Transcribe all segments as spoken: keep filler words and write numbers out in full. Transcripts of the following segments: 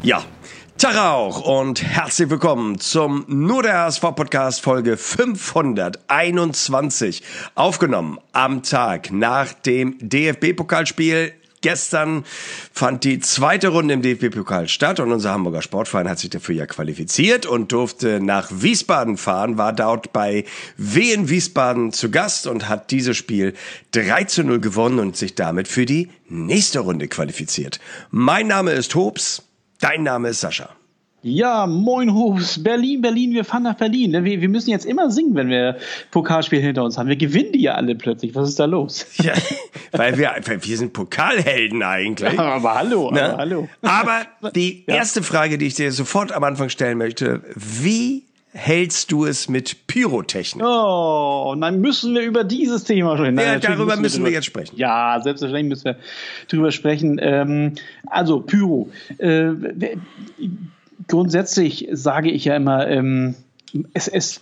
Ja, Tag auch und herzlich willkommen zum Nur der H S V-Podcast Folge fünfhunderteinundzwanzig. Aufgenommen am Tag nach dem D F B-Pokalspiel. Gestern fand die zweite Runde im D F B-Pokal statt und unser Hamburger Sportverein hat sich dafür ja qualifiziert und durfte nach Wiesbaden fahren, war dort bei Wien Wiesbaden zu Gast und hat dieses Spiel drei zu null gewonnen und sich damit für die nächste Runde qualifiziert. Mein Name ist Hobbs, dein Name ist Sascha. Ja, moin Hobbs, Berlin, Berlin, wir fahren nach Berlin. Wir, wir müssen jetzt immer singen, wenn wir Pokalspiel hinter uns haben. Wir gewinnen die ja alle plötzlich. Was ist da los? Ja, weil wir, wir sind Pokalhelden eigentlich. Ja, aber hallo, ne? aber hallo. Aber die Ja. erste Frage, die ich dir sofort am Anfang stellen möchte, wie hältst du es mit Pyrotechnik? Oh, dann müssen wir über dieses Thema sprechen. Ja, Nein, darüber natürlich müssen wir drüber- jetzt sprechen. Ja, selbstverständlich müssen wir drüber sprechen. Ähm, also, Pyro. Äh, grundsätzlich sage ich ja immer, ähm, es, es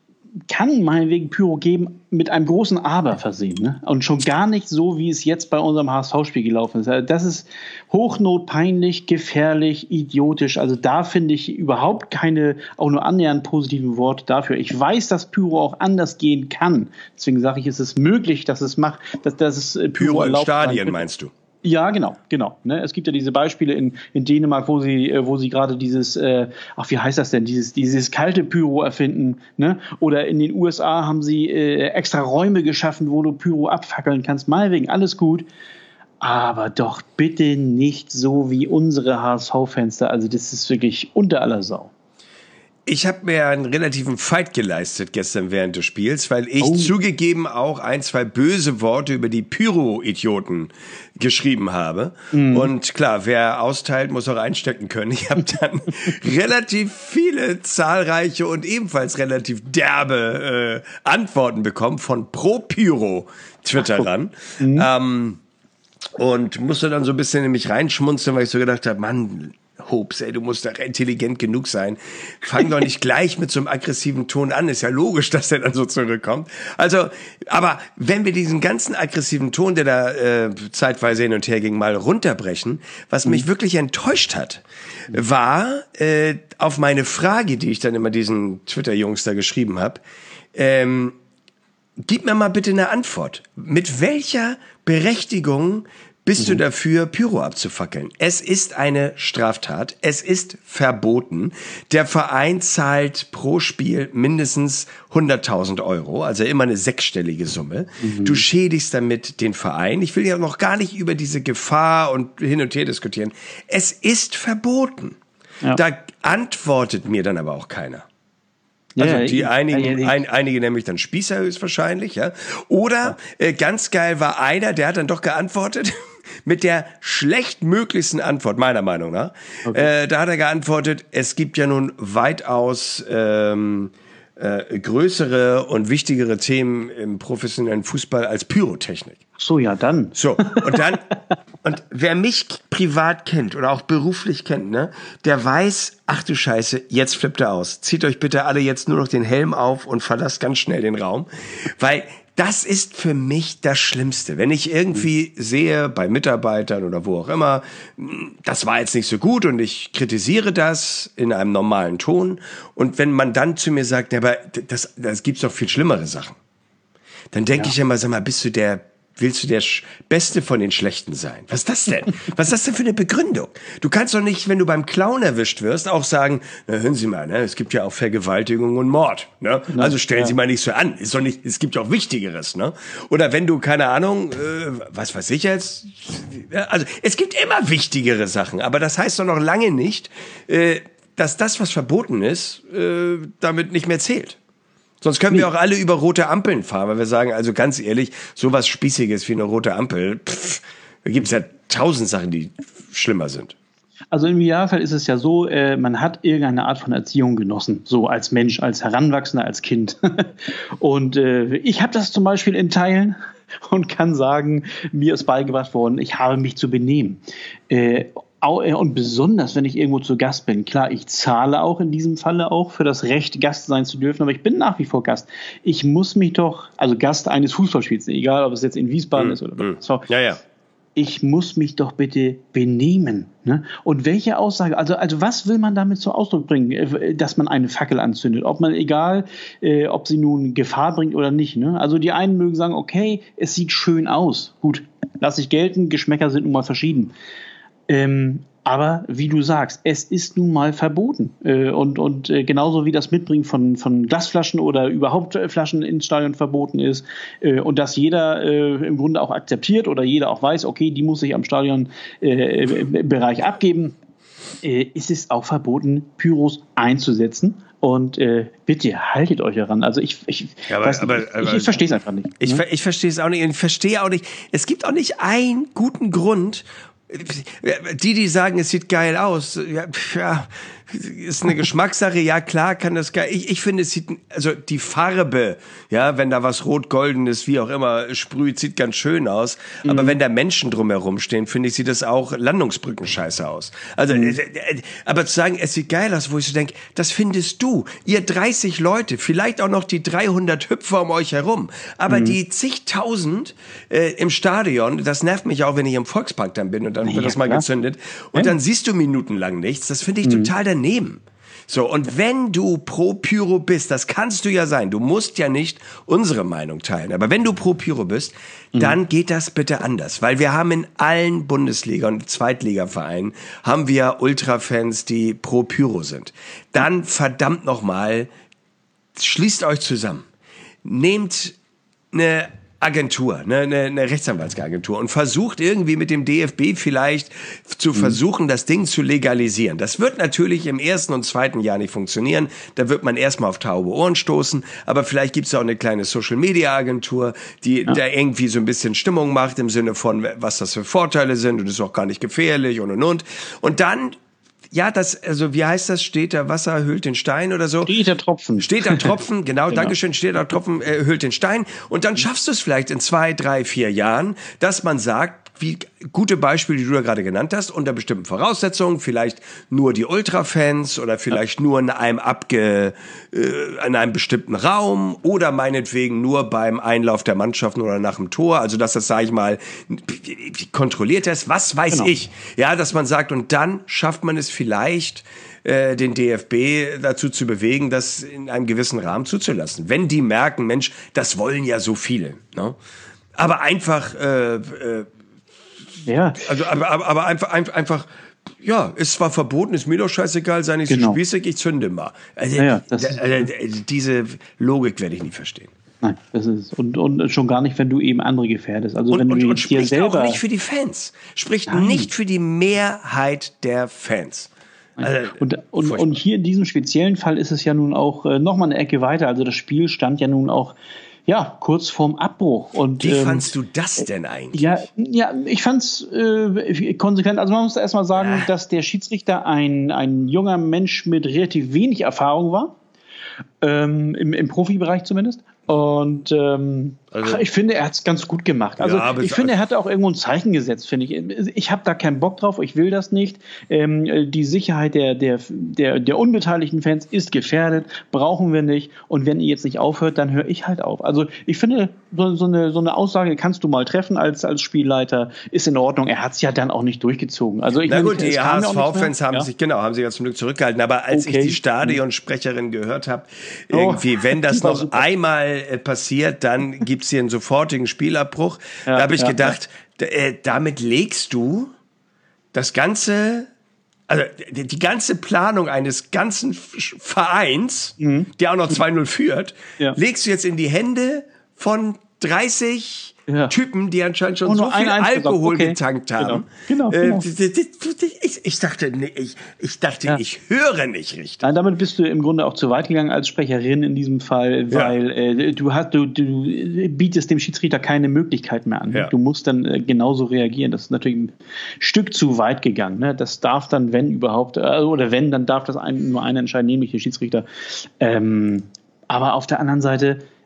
kann meinetwegen Pyro geben, mit einem großen Aber versehen. Ne? Und schon gar nicht so, wie es jetzt bei unserem H S V-Spiel gelaufen ist. Also das ist hochnotpeinlich, gefährlich, idiotisch. Also da finde ich überhaupt keine, auch nur annähernd positiven Worte dafür. Ich weiß, dass Pyro auch anders gehen kann. Deswegen sage ich, es ist möglich, dass es macht, dass, dass es äh, Pyro in erlaubt sein Stadien, könnte. meinst du? Ja, genau, genau. Ne? Es gibt ja diese Beispiele in, in Dänemark, wo sie, äh, wo sie gerade dieses, äh, ach, wie heißt das denn, dieses, dieses kalte Pyro erfinden, ne? Oder in den U S A haben sie äh, extra Räume geschaffen, wo du Pyro abfackeln kannst. Meinetwegen, alles gut. Aber doch bitte nicht so wie unsere H S V-Fenster. Also das ist wirklich unter aller Sau. Ich habe mir einen relativen Fight geleistet gestern während des Spiels, weil ich Oh. zugegeben auch ein, zwei böse Worte über die Pyro-Idioten geschrieben habe. Mhm. Und klar, wer austeilt, muss auch einstecken können. Ich habe dann relativ viele zahlreiche und ebenfalls relativ derbe äh, Antworten bekommen von Pro-Pyro-Twitterern. Mhm. Ähm, und musste dann so ein bisschen in mich reinschmunzeln, weil ich so gedacht habe, Mann, Hobbs, ey, du musst doch intelligent genug sein. Fang doch nicht gleich mit so einem aggressiven Ton an. Ist ja logisch, dass der dann so zurückkommt. Also, aber wenn wir diesen ganzen aggressiven Ton, der da äh, zeitweise hin und her ging, mal runterbrechen, was mich wirklich enttäuscht hat, war äh, auf meine Frage, die ich dann immer diesen Twitter-Jungs da geschrieben habe, ähm, gib mir mal bitte eine Antwort. Mit welcher Berechtigung bist du dafür, Pyro abzufackeln? Es ist eine Straftat. Es ist verboten. Der Verein zahlt pro Spiel mindestens hunderttausend Euro, also immer eine sechsstellige Summe. Mhm. Du schädigst damit den Verein. Ich will ja noch gar nicht über diese Gefahr und hin und her diskutieren. Es ist verboten. Ja. Da antwortet mir dann aber auch keiner. Also Ja, die ja, einigen, ja, ja. ein, einige nämlich dann Spießer höchstwahrscheinlich, ja. Oder äh, ganz geil war einer, der hat dann doch geantwortet mit der schlechtmöglichsten Antwort, meiner Meinung nach. Okay. Äh, da hat er geantwortet, es gibt ja nun weitaus ähm, äh, größere und wichtigere Themen im professionellen Fußball als Pyrotechnik. So, ja, dann. So, und dann, und wer mich privat kennt oder auch beruflich kennt, ne, der weiß, ach du Scheiße, jetzt flippt er aus. Zieht euch bitte alle jetzt nur noch den Helm auf und verlasst ganz schnell den Raum. Weil das ist für mich das Schlimmste. Wenn ich irgendwie sehe, bei Mitarbeitern oder wo auch immer, das war jetzt nicht so gut und ich kritisiere das in einem normalen Ton. Und wenn man dann zu mir sagt, ja, aber das, das gibt's doch viel schlimmere Sachen. Dann denke Ja. ich immer, sag mal, bist du der, willst du der Sch- Beste von den Schlechten sein? Was ist das denn? Was ist das denn für eine Begründung? Du kannst doch nicht, wenn du beim Clown erwischt wirst, auch sagen, na, hören Sie mal, ne, es gibt ja auch Vergewaltigung und Mord, ne? Also stellen ja. Sie mal nicht so an. Ist doch nicht, es gibt ja auch Wichtigeres, ne? Oder wenn du, keine Ahnung, äh, was weiß ich jetzt, ja, also es gibt immer wichtigere Sachen, aber das heißt doch noch lange nicht, äh, dass das, was verboten ist, äh, damit nicht mehr zählt. Sonst können wir auch alle über rote Ampeln fahren, weil wir sagen, also ganz ehrlich, sowas Spießiges wie eine rote Ampel, pff, da gibt's ja tausend Sachen, die schlimmer sind. Also im Idealfall ist es ja so, äh, man hat irgendeine Art von Erziehung genossen, so als Mensch, als Heranwachsender, als Kind. Und äh, ich habe das zum Beispiel in Teilen und kann sagen, mir ist beigebracht worden, ich habe mich zu benehmen. Äh, Und besonders, wenn ich irgendwo zu Gast bin. Klar, ich zahle auch in diesem Falle auch für das Recht, Gast sein zu dürfen, aber ich bin nach wie vor Gast. Ich muss mich doch, also Gast eines Fußballspiels, egal ob es jetzt in Wiesbaden mm, ist oder mm. so. Ja, ja. ich muss mich doch bitte benehmen. Ne? Und welche Aussage, also, also was will man damit zum Ausdruck bringen, dass man eine Fackel anzündet? Ob man, egal, äh, ob sie nun Gefahr bringt oder nicht. Ne? Also die einen mögen sagen, okay, es sieht schön aus. Gut, lass ich gelten, Geschmäcker sind nun mal verschieden. Ähm, aber wie du sagst, es ist nun mal verboten. Äh, und und äh, genauso wie das Mitbringen von, von Glasflaschen oder überhaupt äh, Flaschen ins Stadion verboten ist äh, und dass jeder äh, im Grunde auch akzeptiert oder jeder auch weiß, okay, die muss sich am Stadionbereich äh, abgeben, äh, ist es auch verboten, Pyros einzusetzen. Und äh, bitte, haltet euch daran. Also ich, ich, ja, aber, weiß nicht, aber, ich, aber, ich, ich verstehe es einfach nicht. Ich, ne? ich verstehe es auch nicht. Ich verstehe auch nicht. Es gibt auch nicht einen guten Grund. Die, die sagen, es sieht geil aus, ja, ja, ist eine Geschmackssache, ja klar kann das geil, ich, ich finde es sieht, also die Farbe, ja, wenn da was rot-goldenes, wie auch immer, sprüht, sieht ganz schön aus, mhm. aber wenn da Menschen drumherum stehen, finde ich, sieht das auch Landungsbrücken scheiße aus. Also, mhm. äh, aber zu sagen, es sieht geil aus, wo ich so denke, das findest du, ihr dreißig Leute, vielleicht auch noch die dreihundert Hüpfer um euch herum, aber mhm. die zigtausend äh, im Stadion, das nervt mich auch, wenn ich im Volkspark dann bin und dann wird ja, das mal klar. gezündet und ja. dann siehst du minutenlang nichts, das finde ich mhm. total daneben. So, und wenn du pro Pyro bist, das kannst du ja sein, du musst ja nicht unsere Meinung teilen, aber wenn du pro Pyro bist, mhm. dann geht das bitte anders, weil wir haben in allen Bundesliga- und Zweitligavereinen haben wir Ultrafans, die pro Pyro sind. Dann verdammt nochmal, schließt euch zusammen, nehmt eine Agentur, ne, eine, eine Rechtsanwaltsagentur und versucht irgendwie mit dem D F B vielleicht zu versuchen, das Ding zu legalisieren. Das wird natürlich im ersten und zweiten Jahr nicht funktionieren. Da wird man erstmal auf taube Ohren stoßen. Aber vielleicht gibt es auch eine kleine Social-Media-Agentur, die ja. da irgendwie so ein bisschen Stimmung macht im Sinne von, was das für Vorteile sind und ist auch gar nicht gefährlich und und und. Und dann ja, das, also wie heißt das? Steht der Wasser, hüllt den Stein oder so? Steht der Tropfen. Steht der Tropfen, genau, genau. Dankeschön, steht der Tropfen, äh, hüllt den Stein. Und dann schaffst du es vielleicht in zwei, drei, vier Jahren, dass man sagt, wie gute Beispiele, die du da gerade genannt hast, unter bestimmten Voraussetzungen, vielleicht nur die Ultrafans oder vielleicht ja. nur in einem abge, äh, in einem bestimmten Raum oder meinetwegen nur beim Einlauf der Mannschaften oder nach dem Tor, also dass das, sage ich mal, kontrolliert ist, was weiß genau. ich, ja, dass man sagt, und dann schafft man es vielleicht, äh, den D F B dazu zu bewegen, das in einem gewissen Rahmen zuzulassen, wenn die merken, Mensch, das wollen ja so viele, ne? Aber einfach äh, äh, Ja. Also, aber, aber, aber einfach, einfach, einfach, ja, ist zwar verboten, ist mir doch scheißegal, sei nicht genau. so spießig, ich zünde mal. Also, ja, das da, ist, also diese Logik werde ich nie verstehen. Nein, das ist, und, und schon gar nicht, wenn du eben andere gefährdest. Also, und, wenn und, du und spricht selber auch nicht für die Fans. Spricht Nein. nicht für die Mehrheit der Fans. Also, und, und, und hier in diesem speziellen Fall ist es ja nun auch äh, noch mal eine Ecke weiter. Also, das Spiel stand ja nun auch ja, kurz vorm Abbruch. Und, Wie ähm, fandst du das denn eigentlich? Ja, ja ich fand's äh, konsequent. Also man muss erst mal sagen, ja. dass der Schiedsrichter ein, ein junger Mensch mit relativ wenig Erfahrung war. Ähm, im, im Profibereich zumindest. Und ähm, also, ach, ich finde, er hat es ganz gut gemacht. Also ja, ich finde, er hat auch irgendwo ein Zeichen gesetzt, finde ich. Ich habe da keinen Bock drauf, ich will das nicht. Ähm, die Sicherheit der, der, der, der unbeteiligten Fans ist gefährdet, brauchen wir nicht. Und wenn ihr jetzt nicht aufhört, dann höre ich halt auf. Also ich finde, so, so, eine, so eine Aussage kannst du mal treffen als, als Spielleiter, ist in Ordnung. Er hat es ja dann auch nicht durchgezogen. Also ich Na meine, gut, die H S V-Fans haben ja. sich, genau, haben sich ja zum Glück zurückgehalten. Aber als okay. ich die Stadionsprecherin gehört habe, irgendwie, oh, wenn das noch super. einmal äh, passiert, dann gibt's hier einen sofortigen Spielabbruch. Ja, da habe ich ja, gedacht, ja. d- äh, damit legst du das ganze, also die, die ganze Planung eines ganzen F- Vereins, mhm. der auch noch zwei null führt, ja. legst du jetzt in die Hände von dreißig ja. Typen, die anscheinend schon so viel Alkohol okay. getankt haben. Genau, genau, genau. Äh, ich, ich dachte, nee, ich, ich, dachte ja. ich höre nicht richtig. Nein, damit bist du im Grunde auch zu weit gegangen als Sprecherin in diesem Fall, weil ja. äh, du, hast, du, du bietest dem Schiedsrichter keine Möglichkeit mehr an. Ja. Du musst dann äh, genauso reagieren. Das ist natürlich ein Stück zu weit gegangen. Ne? Das darf dann, wenn überhaupt, äh, oder wenn, dann darf das ein, nur einer entscheiden, nämlich der Schiedsrichter. Ähm, aber auf der anderen Seite,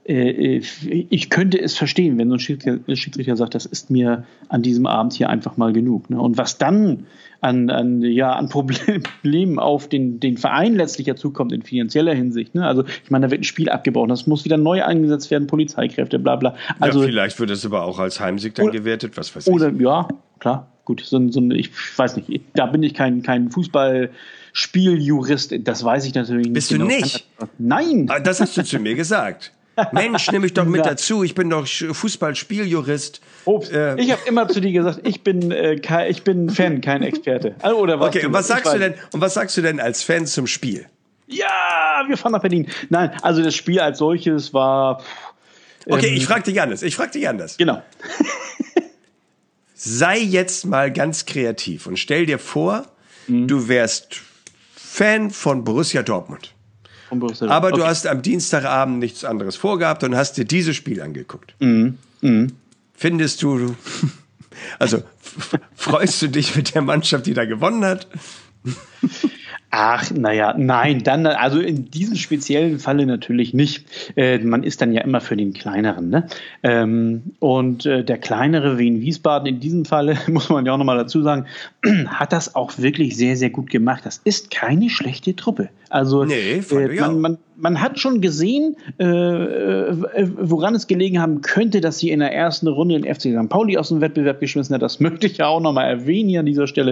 äh, ich könnte es verstehen, wenn so ein Schiedsrichter, Schiedsrichter sagt, das ist mir an diesem Abend hier einfach mal genug. Ne? Und was dann an, an, ja, an Problemen auf den, den Verein letztlich dazukommt in finanzieller Hinsicht. Ne? Also ich meine, da wird ein Spiel abgebrochen, das muss wieder neu eingesetzt werden, Polizeikräfte, bla bla. Also, ja, vielleicht wird es aber auch als Heimsieg dann oder, gewertet, was weiß ich. Oder, ja, klar, gut. So, so, ich weiß nicht, da bin ich kein, kein Fußballspieljurist, das weiß ich natürlich nicht. Bist du genau. nicht? Nein! Das hast du zu mir gesagt. Mensch, nimm mich doch mit dazu, ich bin doch Fußballspieljurist. Ups, äh, ich habe immer zu dir gesagt, ich bin, äh, kein, ich bin Fan, kein Experte. Oder was okay, und was, sagst du denn, und was sagst du denn als Fan zum Spiel? Ja, wir fahren nach Berlin. Nein, also das Spiel als solches war... Ähm, okay, ich frage dich anders, ich frage dich anders. Genau. Sei jetzt mal ganz kreativ und stell dir vor, mhm. du wärst Fan von Borussia Dortmund. Aber okay. du hast am Dienstagabend nichts anderes vorgehabt und hast dir dieses Spiel angeguckt. Mhm. Mhm. Findest du, also freust du dich mit der Mannschaft, die da gewonnen hat? Ach, naja, nein, dann, also in diesem speziellen Falle natürlich nicht. Äh, man ist dann ja immer für den Kleineren, ne? Ähm, und äh, der kleinere Wien Wiesbaden in diesem Falle, muss man ja auch nochmal dazu sagen, hat das auch wirklich sehr, sehr gut gemacht. Das ist keine schlechte Truppe. Also nee, äh, man, man, man hat schon gesehen, äh, woran es gelegen haben könnte, dass sie in der ersten Runde den F C Sankt Pauli aus dem Wettbewerb geschmissen hat. Das möchte ich ja auch nochmal erwähnen hier an dieser Stelle.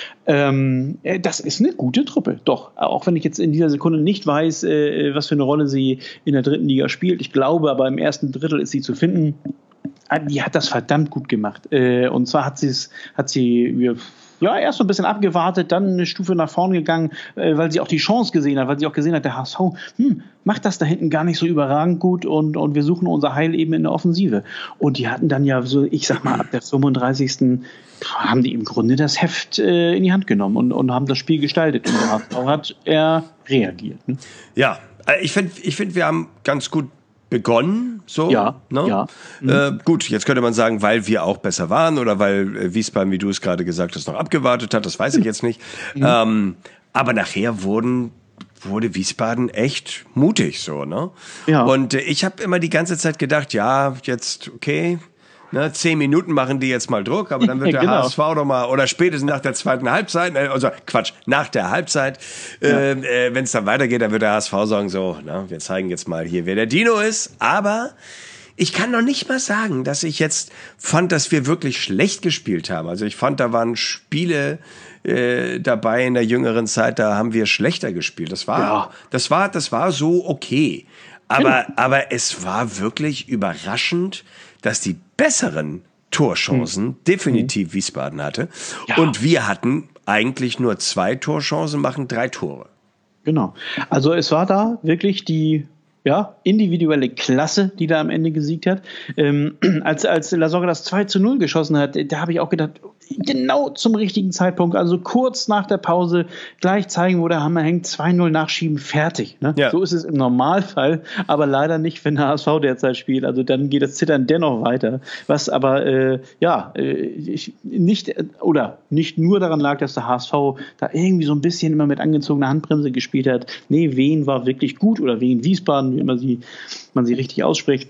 Ähm, das ist eine gute Truppe, doch. Auch wenn ich jetzt in dieser Sekunde nicht weiß, äh, was für eine Rolle sie in der dritten Liga spielt. Ich glaube, aber im ersten Drittel ist sie zu finden. Die hat das verdammt gut gemacht. Äh, und zwar hat, hat sie ja erst so ein bisschen abgewartet, dann eine Stufe nach vorne gegangen, äh, weil sie auch die Chance gesehen hat, weil sie auch gesehen hat, der H S V hm, macht das da hinten gar nicht so überragend gut und, und wir suchen unser Heil eben in der Offensive. Und die hatten dann ja so, ich sag mal, ab der fünfunddreißigsten haben die im Grunde das Heft äh, in die Hand genommen und, und haben das Spiel gestaltet. Und der H S V hat er reagiert. Ne? Ja, ich finde, ich find, wir haben ganz gut begonnen, so. Ja, ne? ja. Mhm. Äh, gut, jetzt könnte man sagen, weil wir auch besser waren oder weil äh, Wiesbaden, wie du es gerade gesagt hast, noch abgewartet hat, das weiß ich jetzt nicht. Mhm. Ähm, aber nachher wurden, wurde Wiesbaden echt mutig, so, ne? Ja. Und äh, ich habe immer die ganze Zeit gedacht, ja, jetzt, okay, ne, zehn Minuten machen die jetzt mal Druck, aber dann wird der genau. H S V doch mal, oder spätestens nach der zweiten Halbzeit, also Quatsch, nach der Halbzeit, ja. äh, wenn es dann weitergeht, dann wird der H S V sagen, so, na, wir zeigen jetzt mal hier, wer der Dino ist, aber ich kann noch nicht mal sagen, dass ich jetzt fand, dass wir wirklich schlecht gespielt haben. Also ich fand, da waren Spiele äh, dabei in der jüngeren Zeit, da haben wir schlechter gespielt. Das war, ja. das war, das war so okay. Aber, genau. aber es war wirklich überraschend, dass die besseren Torchancen mhm. definitiv Wiesbaden hatte. Ja. Und wir hatten eigentlich nur zwei Torchancen, machen drei Tore. Genau. Also es war da wirklich die ja, individuelle Klasse, die da am Ende gesiegt hat. Ähm, als, als Lasogga das zwei zu null geschossen hat, da habe ich auch gedacht, genau zum richtigen Zeitpunkt, also kurz nach der Pause, gleich zeigen, wo der Hammer hängt, zwei null nachschieben, fertig. Ne? Ja. So ist es im Normalfall, aber leider nicht, wenn der H S V derzeit spielt. Also dann geht das Zittern dennoch weiter. Was aber, äh, ja, äh, nicht, oder nicht nur daran lag, dass der H S V da irgendwie so ein bisschen immer mit angezogener Handbremse gespielt hat. Nee, Wien war wirklich gut, oder Wien Wiesbaden, wie immer sie, man sie richtig ausspricht.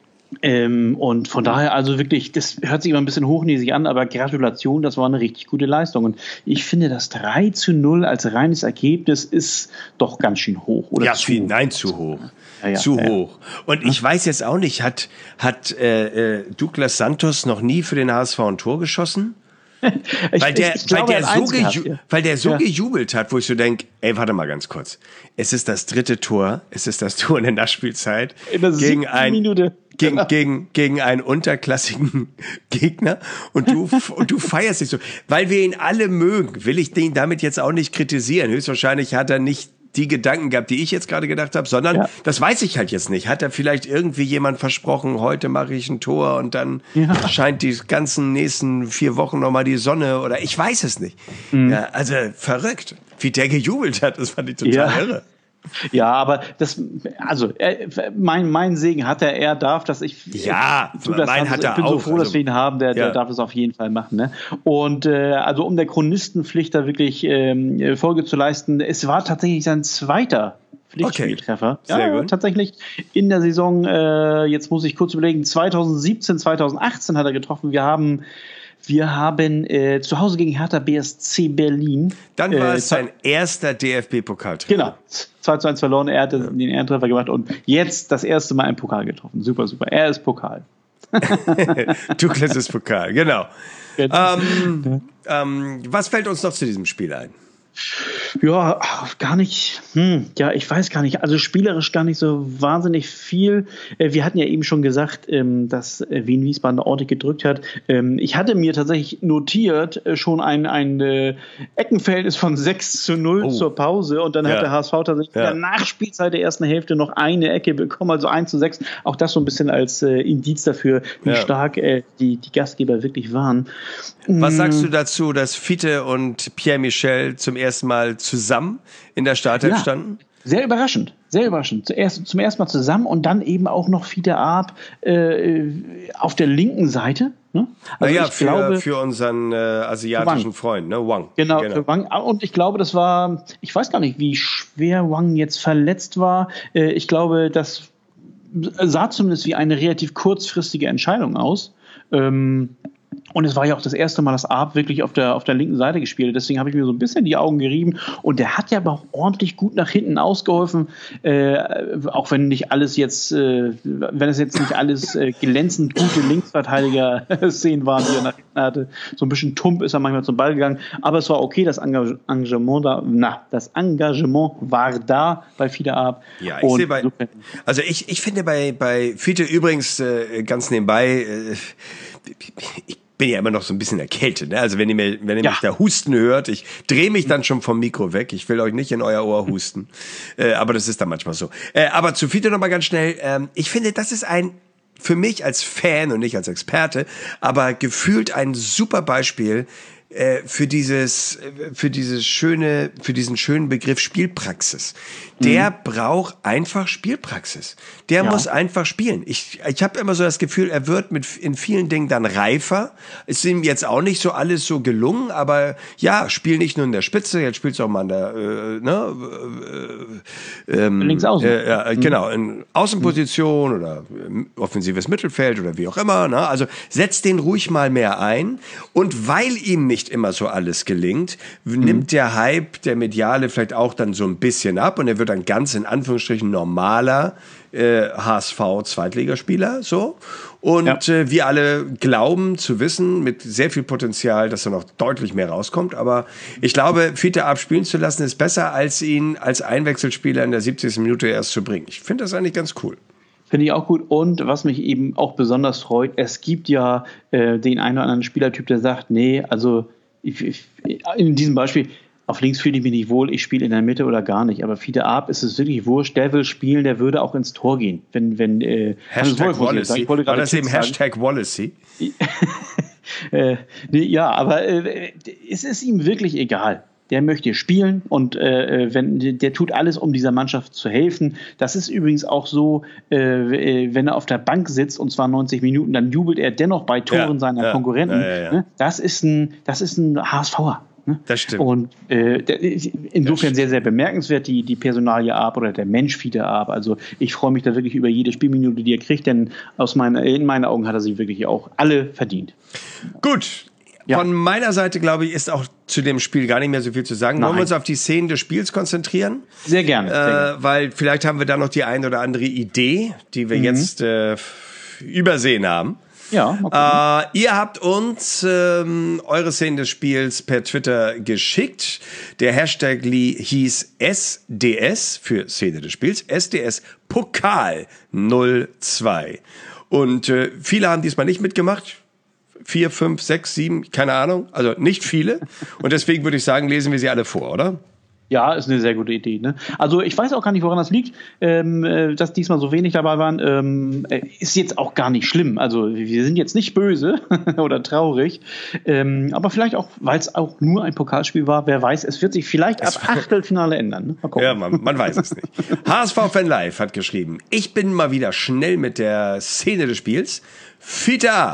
Ähm, und von daher also wirklich, das hört sich immer ein bisschen hochnäsig an, aber Gratulation, das war eine richtig gute Leistung. Und ich finde, das drei zu null als reines Ergebnis ist doch ganz schön hoch. Oder ja, zu viel, hoch. nein, zu hoch. Ja, ja, zu ja, hoch. Und ich weiß jetzt auch nicht, hat, hat äh, Douglas Santos noch nie für den H S V ein Tor geschossen? ich, weil der, ich, ich glaube, weil, der so geju- gehabt, ja. weil der so ja. gejubelt hat, wo ich so denke, ey, warte mal ganz kurz. Es ist das dritte Tor, es ist das Tor in der Nachspielzeit in der gegen ein Minute. Gegen, gegen, gegen einen unterklassigen Gegner und du, und du feierst dich so. Weil wir ihn alle mögen, will ich den damit jetzt auch nicht kritisieren. Höchstwahrscheinlich hat er nicht die Gedanken gehabt, die ich jetzt gerade gedacht habe, sondern ja. das weiß ich halt jetzt nicht. Hat er vielleicht irgendwie jemand versprochen, heute mache ich ein Tor und dann ja. scheint die ganzen nächsten vier Wochen nochmal die Sonne oder ich weiß es nicht. Mhm. Ja, also verrückt, wie der gejubelt hat, das fand ich total ja. irre. Ja, aber das, also er, mein, mein Segen hat er, er darf das, ich, ja, ich, das mein haben, hat er ich bin auch, so froh, dass also, wir ihn haben, der, der ja. darf es auf jeden Fall machen. Ne? Und äh, also um der Chronistenpflicht da wirklich ähm, Folge zu leisten, es war tatsächlich sein zweiter Pflichtspieltreffer. Okay. Sehr ja, gut. Tatsächlich in der Saison, äh, jetzt muss ich kurz überlegen, zwanzig siebzehn, zwanzig achtzehn hat er getroffen. Wir haben, wir haben äh, zu Hause gegen Hertha B S C Berlin. Dann war äh, es sein erster D F B-Pokaltreffer. Genau, zwei zu eins verloren, er hatte ja. den Ehrentreffer gemacht und jetzt das erste Mal im Pokal getroffen. Super, super. Er ist Pokal. Douglas ist Pokal, genau. Ähm, ähm, was fällt uns noch zu diesem Spiel ein? Ja, gar nicht. Hm, ja, ich weiß gar nicht. Also spielerisch gar nicht so wahnsinnig viel. Wir hatten ja eben schon gesagt, dass Wien Wiesbaden ordentlich gedrückt hat. Ich hatte mir tatsächlich notiert, schon ein, ein Eckenverhältnis von sechs zu null oh. zur Pause. Und dann ja. hat der H S V tatsächlich ja. in der Nachspielzeit der ersten Hälfte noch eine Ecke bekommen, also eins zu sechs. Auch das so ein bisschen als Indiz dafür, wie ja. stark die, die Gastgeber wirklich waren. Was sagst du dazu, dass Fiete und Pierre Michel zum ersten Mal zusammen in der Startelf ja, standen? Sehr überraschend, sehr überraschend. Zuerst, zum ersten Mal zusammen und dann eben auch noch Fiete Arp äh, auf der linken Seite. Ne? Also naja, ich für, glaube, für unseren äh, asiatischen Freund, ne? Wang. Genau, genau, für Wang. Und ich glaube, das war, ich weiß gar nicht, wie schwer Wang jetzt verletzt war. Äh, ich glaube, das sah zumindest wie eine relativ kurzfristige Entscheidung aus. Ähm, Und es war ja auch das erste Mal, dass Arp wirklich auf der, auf der linken Seite gespielt hat. Deswegen habe ich mir so ein bisschen die Augen gerieben. Und der hat ja aber auch ordentlich gut nach hinten ausgeholfen. Äh, auch wenn nicht alles jetzt, äh, wenn es jetzt nicht alles äh, glänzend gute Linksverteidiger-Szenen waren, die er nach hinten hatte. So ein bisschen tump ist er manchmal zum Ball gegangen. Aber es war okay, das Engagement da, na, das Engagement war da bei Fiete Arp. Ja, ich sehe bei, also ich, ich finde bei, bei Fiete übrigens äh, ganz nebenbei, äh, ich bin ja immer noch so ein bisschen erkältet, ne? Also wenn ihr mir, wenn ihr ja. mich da husten hört, ich drehe mich dann schon vom Mikro weg. Ich will euch nicht in euer Ohr husten, äh, aber das ist dann manchmal so. Äh, aber zu Fiete noch mal ganz schnell. Ähm, ich finde, das ist ein für mich als Fan und nicht als Experte, aber gefühlt ein super Beispiel äh, für dieses, für dieses schöne, für diesen schönen Begriff Spielpraxis. Der mhm. braucht einfach Spielpraxis. Der ja. muss einfach spielen. Ich, ich habe immer so das Gefühl, er wird mit in vielen Dingen dann reifer. Es ist ihm jetzt auch nicht so alles so gelungen, aber ja, spiel nicht nur in der Spitze, jetzt spielst du auch mal an der, äh, ne, äh, ähm, links außen. Äh, ja, mhm. Genau, in Außenposition mhm. oder offensives Mittelfeld oder wie auch immer. Ne? Also setzt den ruhig mal mehr ein. Und weil ihm nicht immer so alles gelingt, mhm. nimmt der Hype, der mediale vielleicht auch dann so ein bisschen ab und er wird ein ganz in Anführungsstrichen normaler äh, H S V-Zweitligaspieler, so. Und ja. äh, wir alle glauben zu wissen, mit sehr viel Potenzial, dass er noch deutlich mehr rauskommt. Aber ich glaube, Fiete Arp spielen zu lassen, ist besser, als ihn als Einwechselspieler in der siebzigsten Minute erst zu bringen. Ich finde das eigentlich ganz cool. Finde ich auch gut. Und was mich eben auch besonders freut, es gibt ja äh, den einen oder anderen Spielertyp, der sagt, nee, also ich, ich, in diesem Beispiel, auf links fühle ich mich nicht wohl, ich spiele in der Mitte oder gar nicht. Aber Fiete Arp ist es wirklich wurscht, der will spielen, der würde auch ins Tor gehen. Wenn, wenn, äh, Hashtag Wallacey. War das eben Hashtag Wallacey? äh, nee, ja, aber äh, es ist ihm wirklich egal. Der möchte spielen und äh, wenn der tut alles, um dieser Mannschaft zu helfen. Das ist übrigens auch so, äh, wenn er auf der Bank sitzt und zwar neunzig Minuten, dann jubelt er dennoch bei Toren ja, seiner ja, Konkurrenten. Ja, ja, ja. Das ist ein, das ist ein HSVer. Das stimmt. Und äh, insofern sehr, sehr bemerkenswert, die, die Personalie Arp oder der Mensch Fiete Arp. Also ich freue mich da wirklich über jede Spielminute, die er kriegt, denn aus meiner, in meinen Augen hat er sie wirklich auch alle verdient. Gut. Ja. Von meiner Seite, glaube ich, ist auch zu dem Spiel gar nicht mehr so viel zu sagen. Nein. Wollen wir uns auf die Szenen des Spiels konzentrieren? Sehr gerne. Äh, sehr gerne. Weil vielleicht haben wir da noch die ein oder andere Idee, die wir mhm. jetzt äh, übersehen haben. Ja, okay. äh, ihr habt uns ähm, eure Szenen des Spiels per Twitter geschickt. Der Hashtag hieß S D S für Szene des Spiels, S D S Pokal null zwei. Und äh, viele haben diesmal nicht mitgemacht. Vier, fünf, sechs, sieben, keine Ahnung. Also nicht viele. Und deswegen würde ich sagen, lesen wir sie alle vor, oder? Ja, ist eine sehr gute Idee. Ne? Also ich weiß auch gar nicht, woran das liegt, ähm, dass diesmal so wenig dabei waren. Ähm, ist jetzt auch gar nicht schlimm. Also wir sind jetzt nicht böse oder traurig. Ähm, aber vielleicht auch, weil es auch nur ein Pokalspiel war. Wer weiß, es wird sich vielleicht ab Achtelfinale ändern. Ne? Mal gucken. Ja, man, man weiß es nicht. H S V-Fan Live hat geschrieben, ich bin mal wieder schnell mit der Szene des Spiels. Fiete Arp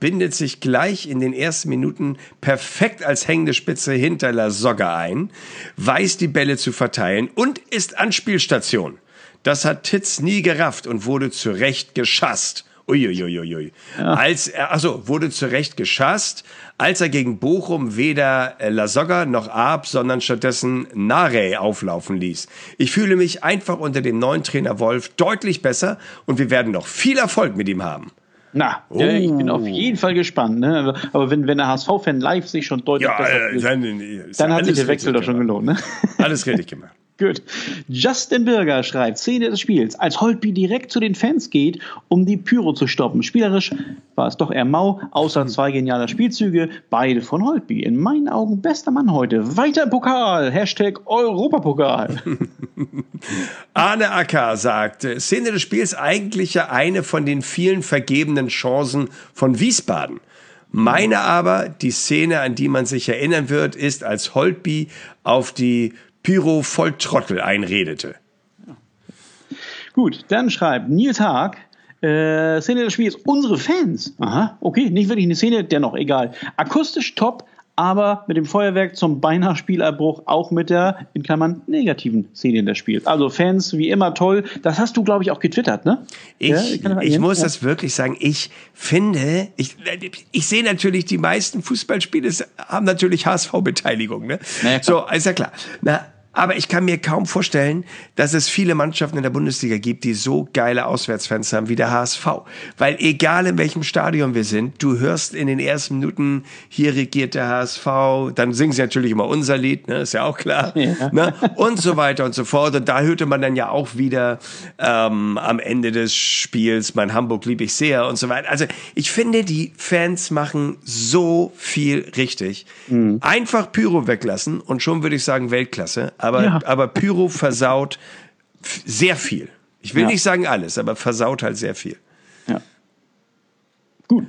bindet sich gleich in den ersten Minuten perfekt als hängende Spitze hinter Lasogga ein, weiß die Bälle zu verteilen und ist Anspielstation. Das hat Titz nie gerafft und wurde zu Recht geschasst. Uiuiuiui. Ja. Als er, also wurde zu Recht geschasst, als er gegen Bochum weder Lasogga noch Arp, sondern stattdessen Narey auflaufen ließ. Ich fühle mich einfach unter dem neuen Trainer Wolf deutlich besser und wir werden noch viel Erfolg mit ihm haben. Na, oh. ja, ich bin auf jeden Fall gespannt. Ne? Aber wenn, wenn der H S V-Fan live sich schon deutlich ja, besser äh, dann, dann hat sich der Wechsel doch schon gelohnt. Ne? Alles richtig gemacht. Gut. Justin Birger schreibt, Szene des Spiels, als Holtby direkt zu den Fans geht, um die Pyro zu stoppen. Spielerisch war es doch eher mau, außer zwei genialer Spielzüge, beide von Holtby. In meinen Augen bester Mann heute. Weiter im Pokal, Hashtag Europapokal. Arne Acker sagt, Szene des Spiels eigentlich ja eine von den vielen vergebenen Chancen von Wiesbaden. Meine aber, die Szene, an die man sich erinnern wird, ist, als Holtby auf die Pyro voll Trottel einredete. Ja. Gut, dann schreibt Nils Haag, äh, Szene des Spiels, unsere Fans. Aha, okay, nicht wirklich eine Szene, dennoch egal. Akustisch top, aber mit dem Feuerwerk zum beinahe Spielerbruch auch mit der, in Klammern, negativen Szene des Spiels. Also Fans wie immer toll. Das hast du, glaube ich, auch getwittert, ne? Ich, ja, ich muss ja. das wirklich sagen. Ich finde, ich, ich sehe natürlich, die meisten Fußballspiele haben natürlich H S V-Beteiligung, ne? Naja, so, ist ja klar. Na, aber ich kann mir kaum vorstellen, dass es viele Mannschaften in der Bundesliga gibt, die so geile Auswärtsfans haben wie der H S V. Weil egal in welchem Stadion wir sind, du hörst in den ersten Minuten, hier regiert der H S V, dann singen sie natürlich immer unser Lied, ne, ist ja auch klar, ja. Ne, und so weiter und so fort. Und da hörte man dann ja auch wieder ähm, am Ende des Spiels, mein Hamburg lieb ich sehr und so weiter. Also ich finde, die Fans machen so viel richtig. Mhm. Einfach Pyro weglassen und schon würde ich sagen Weltklasse. Aber, ja. aber Pyro versaut f- sehr viel. Ich will ja. nicht sagen alles, aber versaut halt sehr viel. Ja. Gut.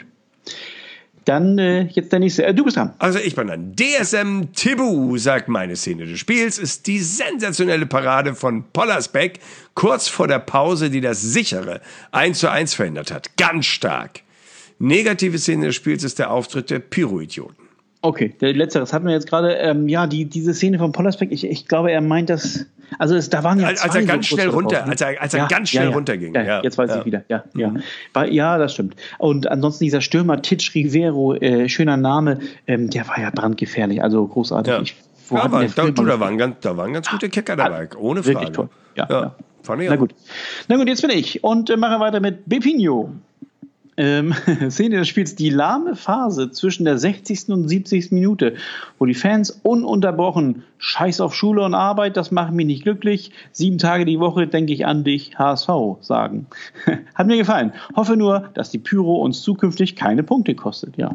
Dann äh, jetzt der nächste. Äh, du bist dran. Also ich bin dran. D S M Tibu, sagt meine Szene des Spiels, ist die sensationelle Parade von Pollersbeck kurz vor der Pause, die das sichere eins zu eins verhindert hat. Ganz stark. Negative Szene des Spiels ist der Auftritt der Pyro-Idioten. Okay, der letzteres hatten wir jetzt gerade. Ähm, ja, die, diese Szene von Pollersbeck, ich, ich glaube, er meint das. Also es, da waren ja als, als er ganz so schnell runter, als er, als er ja, ganz schnell ja, ja. runterging. Ja, ja. Jetzt weiß ja. ich wieder. Ja, ja. Mhm. War, ja, das stimmt. Und ansonsten dieser Stürmer Titsch Rivero, äh, schöner Name, ähm, der war ja brandgefährlich, also großartig. Ja. Ich, wo ja, war, da, du, da, waren ganz, da waren ganz gute Kicker dabei, ah, ohne Frage. Wirklich toll. Ja, ja. ja. Fand ich Na auch. gut. Na gut, jetzt bin ich und äh, mache weiter mit Bepinho. Ähm, Szene des Spiels, die lahme Phase zwischen der sechzigsten und siebzigsten Minute, wo die Fans ununterbrochen Scheiß auf Schule und Arbeit, das macht mich nicht glücklich, sieben Tage die Woche denke ich an dich, H S V, sagen. Hat mir gefallen. Hoffe nur, dass die Pyro uns zukünftig keine Punkte kostet, ja.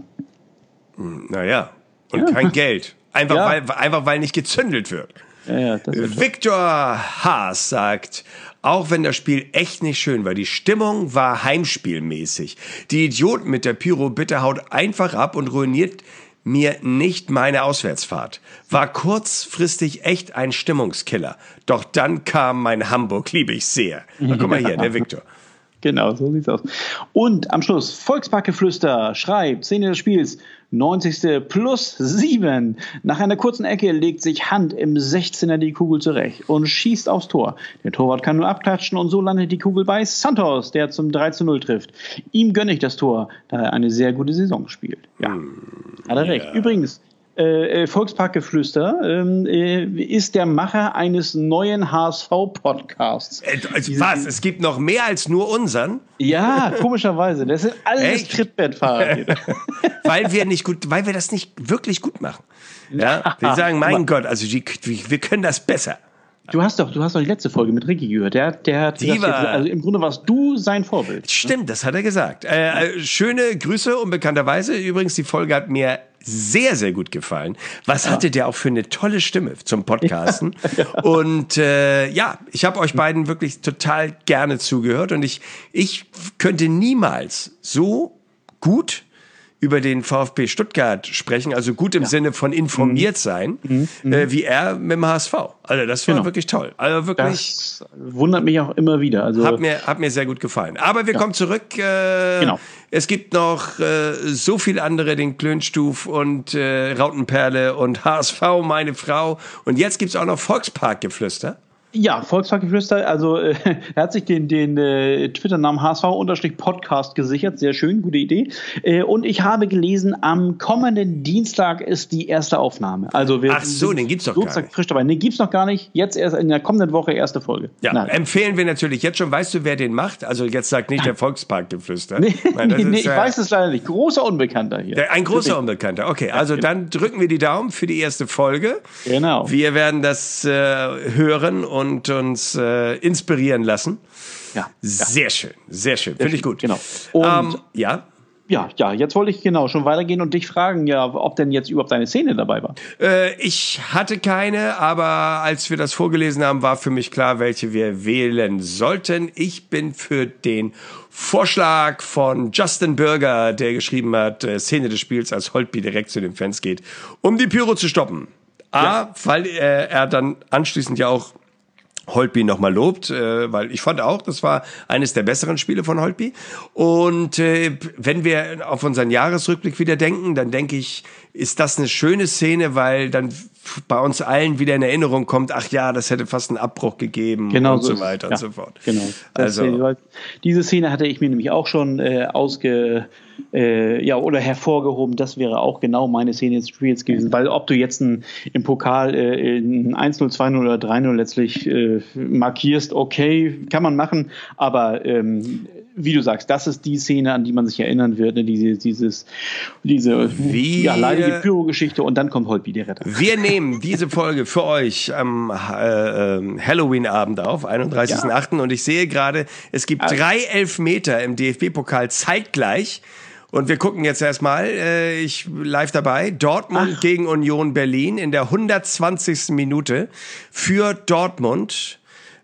Naja, und ja. kein Geld. Einfach, ja. weil, einfach weil nicht gezündelt wird. Ja, ja, das Viktor Haas sagt, auch wenn das Spiel echt nicht schön war, die Stimmung war heimspielmäßig. Die Idioten mit der Pyro, bitte haut einfach ab und ruiniert mir nicht meine Auswärtsfahrt. War kurzfristig echt ein Stimmungskiller. Doch dann kam mein Hamburg, liebe ich sehr. Na, guck mal hier, der Viktor. Genau, so sieht's aus. Und am Schluss, Volksparkgeflüster schreibt, Szene des Spiels, neunzigste plus sieben. Nach einer kurzen Ecke legt sich Hand im sechzehner die Kugel zurecht und schießt aufs Tor. Der Torwart kann nur abklatschen und so landet die Kugel bei Santos, der zum drei zu null trifft. Ihm gönne ich das Tor, da er eine sehr gute Saison spielt. Ja, hat er recht. Ja. Übrigens, Äh, Volksparkgeflüster ähm, äh, ist der Macher eines neuen H S V-Podcasts. Äh, also was? Es gibt noch mehr als nur unseren? Ja, komischerweise. Das sind alles Trittbettfahrer. weil wir nicht gut, weil wir das nicht wirklich gut machen. Ja, wir sagen, mein Gott, also die, wir können das besser. Du hast doch, du hast doch die letzte Folge mit Ricky gehört. Der, der hat die war, jetzt, also im Grunde warst du sein Vorbild. Stimmt, das hat er gesagt. Äh, schöne Grüße unbekannterweise. Übrigens, die Folge hat mir sehr, sehr gut gefallen. Was ja. hatte der auch für eine tolle Stimme zum Podcasten? Ja. Und äh, ja, ich habe euch beiden wirklich total gerne zugehört und ich, ich könnte niemals so gut über den VfB Stuttgart sprechen, also gut im ja. Sinne von informiert sein, mhm. äh, wie er mit dem H S V. Also das war genau. wirklich toll. Also wirklich. Das wundert mich auch immer wieder. Also hat mir, hat mir sehr gut gefallen. Aber wir ja. kommen zurück. Äh, genau. Es gibt noch äh, so viel andere, den Klönstuf und äh, Rautenperle und H S V, meine Frau. Und jetzt gibt's auch noch Volksparkgeflüster. Ja, Volksparkgeflüster, also äh, er hat sich den, den äh, Twitter-Namen H S V-Podcast gesichert, sehr schön, gute Idee. Äh, und ich habe gelesen, am kommenden Dienstag ist die erste Aufnahme. Also wir Ach so, den gibt's doch gar nicht. Frisch dabei. Den gibt's noch gar nicht, jetzt erst in der kommenden Woche erste Folge. Ja, Nein. empfehlen wir natürlich jetzt schon. Weißt du, wer den macht? Also jetzt sagt nicht der Volksparkgeflüster. Nee, Nein, nee, nee ist, ich äh, weiß es leider nicht. Großer Unbekannter hier. Der, ein großer Unbekannter, okay. Also dann drücken wir die Daumen für die erste Folge. Genau. Wir werden das äh, hören und und uns äh, inspirieren lassen. Ja, sehr ja. schön, sehr schön, finde ich gut. Genau. Und ähm, ja. Ja, ja, jetzt wollte ich genau schon weitergehen und dich fragen, ja, ob denn jetzt überhaupt deine Szene dabei war. Äh, ich hatte keine, aber als wir das vorgelesen haben, war für mich klar, welche wir wählen sollten. Ich bin für den Vorschlag von Justin Bürger, der geschrieben hat, äh, Szene des Spiels, als Holtby direkt zu den Fans geht, um die Pyro zu stoppen. A, ja. weil äh, er dann anschließend ja auch Holtby nochmal lobt, äh, weil ich fand auch, das war eines der besseren Spiele von Holtby. Und äh, wenn wir auf unseren Jahresrückblick wieder denken, dann denke ich, ist das eine schöne Szene, weil dann bei uns allen wieder in Erinnerung kommt, ach ja, das hätte fast einen Abbruch gegeben genau und so so weiter ja, und so fort. Genau. Also diese Szene hatte ich mir nämlich auch schon äh, ausge äh, ja oder hervorgehoben. Das wäre auch genau meine Szene des Spiels gewesen, weil ob du jetzt ein, im Pokal äh, ein eins null, zwei null oder drei null letztlich äh, markierst, okay, kann man machen, aber ähm, wie du sagst, das ist die Szene, an die man sich erinnern wird, ne? diese, dieses, diese wir, ja, leidige Pyro-Geschichte und dann kommt Holtby, der Retter. Wir nehmen diese Folge für euch am äh, Halloween-Abend auf, einunddreißigsten achten Ja. Und ich sehe gerade, es gibt also, drei Elfmeter im D F B-Pokal zeitgleich. Und wir gucken jetzt erstmal, äh, ich live dabei, Dortmund Ach. gegen Union Berlin in der hundertzwanzigsten Minute für Dortmund.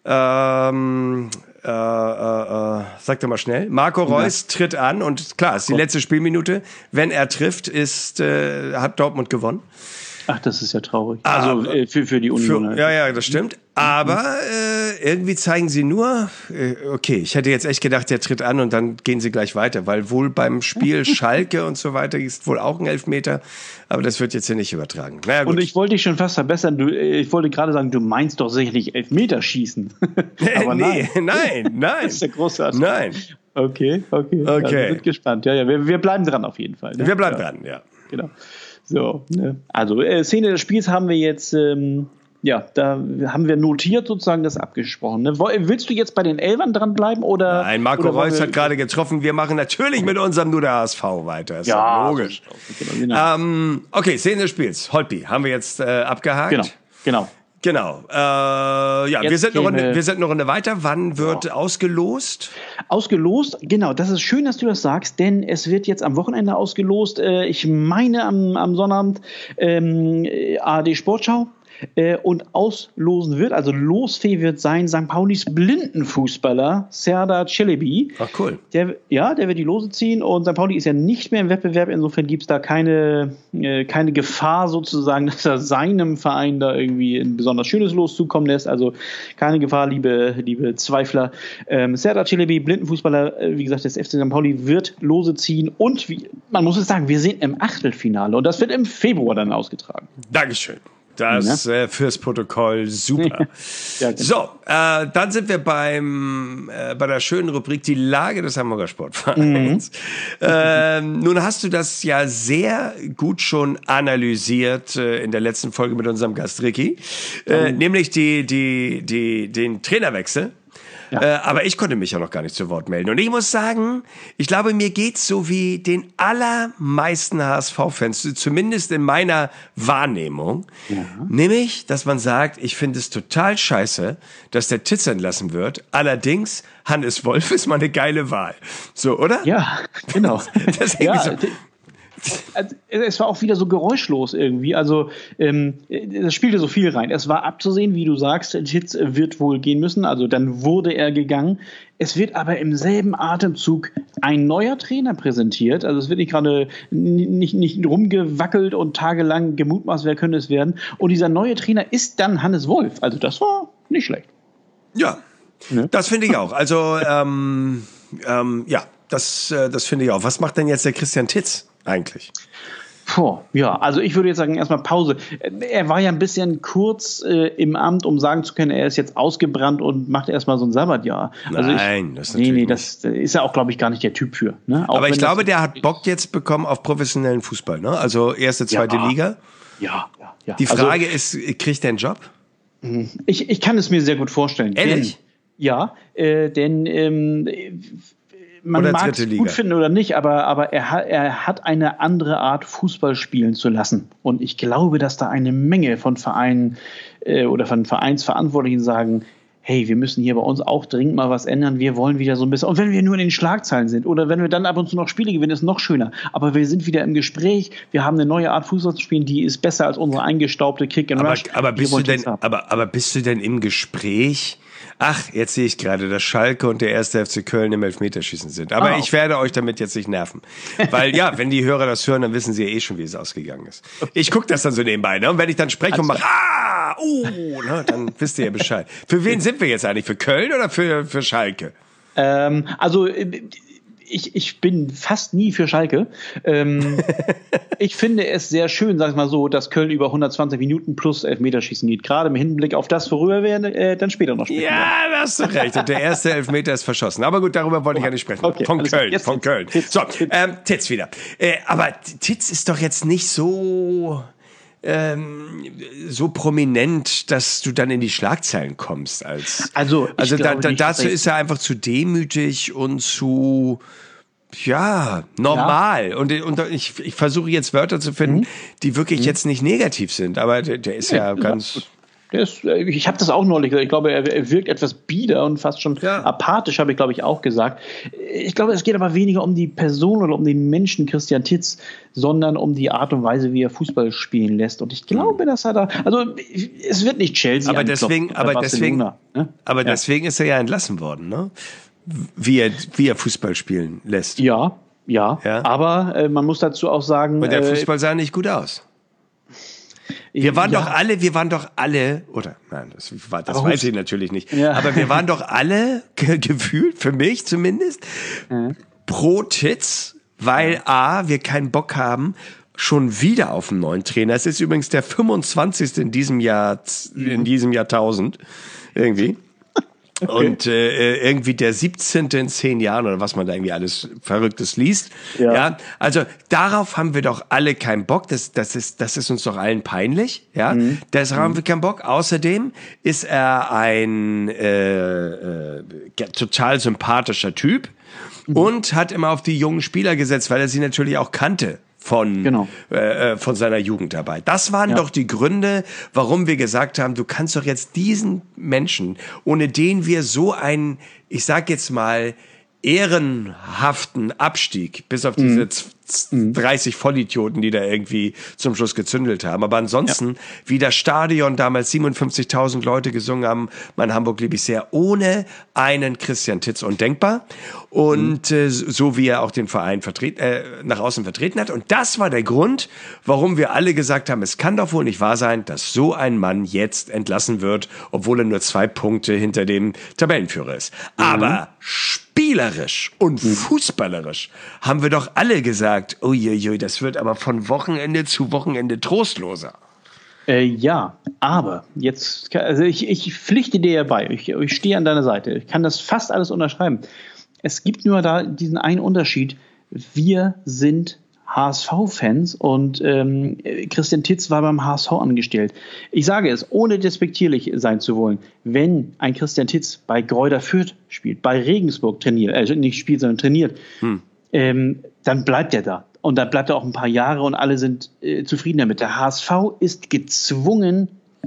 Ähm... Äh, äh, äh, sag doch mal schnell. Marco Reus ja. tritt an und klar, ist die letzte Spielminute. Wenn er trifft, ist, äh, hat Dortmund gewonnen. Ach, das ist ja traurig. Also äh, für, für die Union. Für, ja, ja, das stimmt. Aber äh, irgendwie zeigen sie nur, äh, okay, ich hätte jetzt echt gedacht, der tritt an und dann gehen sie gleich weiter, weil wohl beim Spiel Schalke und so weiter ist wohl auch ein Elfmeter, aber das wird jetzt hier nicht übertragen. Naja, gut. Und ich wollte dich schon fast verbessern, du, ich wollte gerade sagen, du meinst doch sicherlich Elfmeter schießen. Aber nee, nein, nein, nein. Das ist ja großartig. Nein. Okay, okay. Okay. Also, wir sind gespannt. Ja, ja, wir, wir bleiben dran auf jeden Fall. Ne? Wir bleiben ja. dran, ja. Genau. So, ne? Also äh, Szene des Spiels haben wir jetzt, ähm, ja, da haben wir notiert sozusagen das abgesprochen. Ne? Willst du jetzt bei den Elfern dranbleiben oder? Nein, Marco oder Reus hat gerade getroffen. Wir machen natürlich mit unserem Nur der H S V weiter. Ist ja logisch. Genau. Ähm, okay, Szene des Spiels. Holtby haben wir jetzt äh, abgehakt. Genau, genau. Genau. Äh, ja, wir sind, eine Runde, wir sind eine Runde weiter. Wann wird ja. ausgelost? Ausgelost, genau. Das ist schön, dass du das sagst, denn es wird jetzt am Wochenende ausgelost. Äh, ich meine am, am Sonnabend ähm, A R D Sportschau. Äh, und auslosen wird, also losfähig wird sein Sankt Paulis Blindenfußballer Serdar Çelebi. Ach cool. Der, ja, der wird die Lose ziehen und Sankt Pauli ist ja nicht mehr im Wettbewerb, insofern gibt es da keine, äh, keine Gefahr sozusagen, dass er seinem Verein da irgendwie ein besonders schönes Los zukommen lässt, also keine Gefahr, liebe, liebe Zweifler. Ähm, Serdar Çelebi, Blindenfußballer, äh, wie gesagt, des F C Sankt Pauli wird Lose ziehen und wie, man muss es sagen, wir sind im Achtelfinale und das wird im Februar dann ausgetragen. Dankeschön. Das ja. äh, fürs Protokoll super. Ja, genau. So, äh, dann sind wir beim äh, bei der schönen Rubrik die Lage des Hamburger Sportvereins. Mhm. Äh, nun hast du das ja sehr gut schon analysiert äh, in der letzten Folge mit unserem Gast Ricky, äh, mhm. nämlich die die die den Trainerwechsel. Ja. Äh, aber ich konnte mich ja noch gar nicht zu Wort melden. Und ich muss sagen, ich glaube, mir geht's so wie den allermeisten H S V-Fans, zumindest in meiner Wahrnehmung. Ja. Nämlich, dass man sagt, ich finde es total scheiße, dass der Titz entlassen wird. Allerdings, Hannes Wolf ist mal eine geile Wahl. So, oder? Ja, genau. Das ja, so. also, es war auch wieder so geräuschlos irgendwie. Also ähm, das spielte so viel rein. Es war abzusehen, wie du sagst, Titz wird wohl gehen müssen. Also dann wurde er gegangen. Es wird aber im selben Atemzug ein neuer Trainer präsentiert. Also es wird nicht gerade nicht, nicht rumgewackelt und tagelang gemutmaßt, wer könnte es werden. Und dieser neue Trainer ist dann Hannes Wolf. Also das war nicht schlecht. Ja, ne? Das finde ich auch. Also ähm, ähm, ja, das, äh, das finde ich auch. Was macht denn jetzt der Christian Titz eigentlich? Puh, ja, also ich würde jetzt sagen, erstmal Pause. Er war ja ein bisschen kurz äh, im Amt, um sagen zu können, er ist jetzt ausgebrannt und macht erstmal so ein Sabbatjahr. Also Nein, ich, das ist nee, natürlich nee, das ist ja auch, glaube ich, gar nicht der Typ für. Ne? Auch aber ich glaube, das, der hat Bock jetzt bekommen auf professionellen Fußball, ne? Also erste, zweite ja, Liga. Ja, ja, ja. Die Frage also, ist, kriegt er einen Job? Ich, ich kann es mir sehr gut vorstellen. Ehrlich? Denn, ja, äh, denn ähm, man oder mag es gut finden oder nicht, aber, aber er, hat, er hat eine andere Art, Fußball spielen zu lassen. Und ich glaube, dass da eine Menge von Vereinen äh, oder von Vereinsverantwortlichen sagen, hey, wir müssen hier bei uns auch dringend mal was ändern, wir wollen wieder so ein bisschen, und wenn wir nur in den Schlagzeilen sind oder wenn wir dann ab und zu noch Spiele gewinnen, ist noch schöner, aber wir sind wieder im Gespräch, wir haben eine neue Art Fußball zu spielen, die ist besser als unsere eingestaubte Kick and aber, Rush. Aber bist, du denn, aber, aber bist du denn im Gespräch? Ach, jetzt sehe ich gerade, dass Schalke und der erste F C Köln im Elfmeterschießen sind. Aber ah, ich werde euch damit jetzt nicht nerven. Weil ja, wenn die Hörer das hören, dann wissen sie ja eh schon, wie es ausgegangen ist. Ich gucke das dann so nebenbei, ne? Und wenn ich dann spreche und mache, ah, uh, ne? Dann wisst ihr ja Bescheid. Für wen sind wir jetzt eigentlich? Für Köln oder für, für Schalke? Ähm, also ich, ich bin fast nie für Schalke. Ähm, ich finde es sehr schön, sag ich mal so, dass Köln über hundertzwanzig Minuten plus Elfmeterschießen geht. Gerade im Hinblick auf das, worüber wir äh, dann später noch sprechen. Ja, da hast du recht. Und der erste Elfmeter ist verschossen. Aber gut, darüber wollte ich ja nicht sprechen. Okay, von Köln, jetzt, von jetzt, Köln. Titz, so, Titz. Ähm, Titz wieder. Äh, aber Titz ist doch jetzt nicht so... Ähm, so prominent, dass du dann in die Schlagzeilen kommst. Als, also also da, da, nicht, dazu ist er einfach zu demütig und zu... Ja, normal. Ja. Und, und ich, ich versuche jetzt Wörter zu finden, mhm. die wirklich mhm. jetzt nicht negativ sind. Aber der, der ist ja, ja ganz... Der ist, ich habe das auch neulich gesagt. Ich glaube, er, er wirkt etwas bieder und fast schon ja. apathisch, habe ich, glaube ich, auch gesagt. Ich glaube, es geht aber weniger um die Person oder um den Menschen Christian Titz, sondern um die Art und Weise, wie er Fußball spielen lässt. Und ich glaube, dass er da... Also, es wird nicht Chelsea aber deswegen, aber deswegen, ne? aber ja. deswegen ist er ja entlassen worden, ne? Wie er, wie er Fußball spielen lässt. Ja, ja. ja? Aber äh, man muss dazu auch sagen... Und der Fußball sah nicht gut aus. Wir waren ja. doch alle, wir waren doch alle, oder nein, das, war, das weiß ich natürlich nicht, ja. aber wir waren doch alle ge- gefühlt, für mich zumindest, mhm. pro Titz, weil A, wir keinen Bock haben, schon wieder auf einen neuen Trainer. Es ist übrigens der fünfundzwanzigste in diesem Jahr, in diesem Jahrtausend, irgendwie. Okay. Und äh, irgendwie der siebzehnte in zehn Jahren oder was man da irgendwie alles Verrücktes liest. Ja. ja. Also darauf haben wir doch alle keinen Bock. Das, das ist, das ist uns doch allen peinlich. Ja. Mhm. Deshalb mhm. haben wir keinen Bock. Außerdem ist er ein äh, äh, total sympathischer Typ mhm. und hat immer auf die jungen Spieler gesetzt, weil er sie natürlich auch kannte. Von, genau. äh, von seiner Jugend dabei. Das waren ja. doch die Gründe, warum wir gesagt haben, du kannst doch jetzt diesen Menschen, ohne den wir so einen, ich sag jetzt mal, ehrenhaften Abstieg, bis auf diese mhm. dreißig Vollidioten, die da irgendwie zum Schluss gezündelt haben. Aber ansonsten, ja. wie das Stadion damals siebenundfünfzigtausend Leute gesungen haben, mein Hamburg liebe ich sehr, ohne einen Christian Titz undenkbar. Und mhm. äh, so wie er auch den Verein vertreten, äh, nach außen vertreten hat. Und das war der Grund, warum wir alle gesagt haben, es kann doch wohl nicht wahr sein, dass so ein Mann jetzt entlassen wird, obwohl er nur zwei Punkte hinter dem Tabellenführer ist. Mhm. Aber spielerisch und fußballerisch haben wir doch alle gesagt, uiuiui, das wird aber von Wochenende zu Wochenende trostloser. Äh, ja, aber jetzt, also ich, ich pflichte dir ja bei, ich, ich stehe an deiner Seite, ich kann das fast alles unterschreiben. Es gibt nur da diesen einen Unterschied, wir sind H S V-Fans und ähm, Christian Titz war beim H S V angestellt. Ich sage es, ohne despektierlich sein zu wollen, wenn ein Christian Titz bei Greuther Fürth spielt, bei Regensburg trainiert, äh, nicht spielt, sondern trainiert, hm. ähm, dann bleibt er da. Und dann bleibt er auch ein paar Jahre und alle sind äh, zufrieden damit. Der H S V ist gezwungen,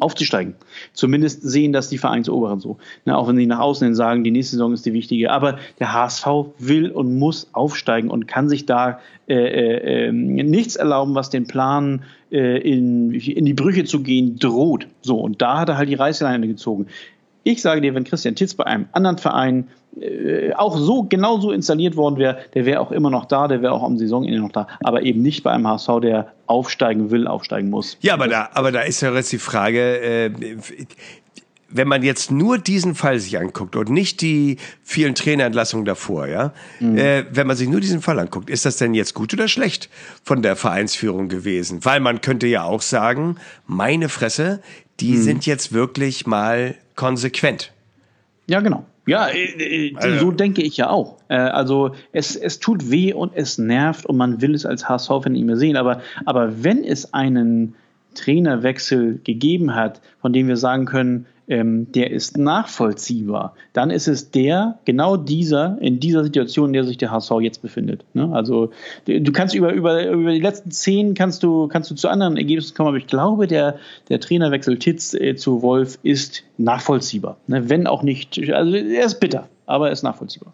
aufzusteigen. Zumindest sehen das die Vereinsoberen so. Ne, auch wenn sie nach außen hin sagen, die nächste Saison ist die wichtige. Aber der H S V will und muss aufsteigen und kann sich da äh, äh, nichts erlauben, was den Plan äh, in, in die Brüche zu gehen droht. So, und da hat er halt die Reißleine gezogen. Ich sage dir, wenn Christian Titz bei einem anderen Verein äh, auch so genauso installiert worden wäre, der wäre auch immer noch da, der wäre auch am Saisonende noch da, aber eben nicht bei einem H S V, der aufsteigen will, aufsteigen muss. Ja, aber da, aber da ist ja jetzt die Frage, äh, wenn man jetzt nur diesen Fall sich anguckt und nicht die vielen Trainerentlassungen davor, ja, mhm. äh, wenn man sich nur diesen Fall anguckt, ist das denn jetzt gut oder schlecht von der Vereinsführung gewesen? Weil man könnte ja auch sagen, meine Fresse, die mhm. sind jetzt wirklich mal konsequent. Ja, genau. Ja, äh, also, so denke ich ja auch. Äh, also es, es tut weh und es nervt und man will es als H S V-Fan nicht mehr sehen. Aber, aber wenn es einen Trainerwechsel gegeben hat, von dem wir sagen können, ähm, der ist nachvollziehbar, dann ist es der, genau dieser, in dieser Situation, in der sich der H S V jetzt befindet. Ne? Also du kannst über, über, über die letzten zehn kannst du, kannst du zu anderen Ergebnissen kommen, aber ich glaube, der, der Trainerwechsel Titz äh, zu Wolf ist nachvollziehbar. Ne? Wenn auch nicht, also er ist bitter, aber er ist nachvollziehbar.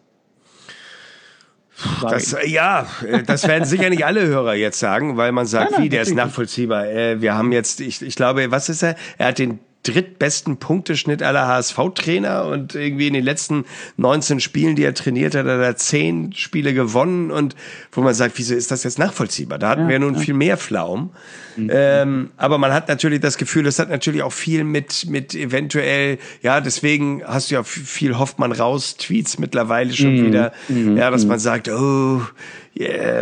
Das, ja, das werden sicher nicht alle Hörer jetzt sagen, weil man sagt, nein, nein, wie, der ist nachvollziehbar. Äh, wir haben jetzt, ich, ich glaube, was ist er? Er hat den drittbesten Punkteschnitt aller H S V-Trainer und irgendwie in den letzten neunzehn Spielen, die er trainiert hat, hat er zehn Spiele gewonnen und wo man sagt, wieso ist das jetzt nachvollziehbar? Da hatten ja, wir nun ja. viel mehr Pflaumen. Mhm. Ähm, aber man hat natürlich das Gefühl, das hat natürlich auch viel mit, mit eventuell, ja, deswegen hast du ja viel Hoffmann raus, Tweets mittlerweile schon mhm. wieder, mhm. ja, dass man sagt, oh, yeah,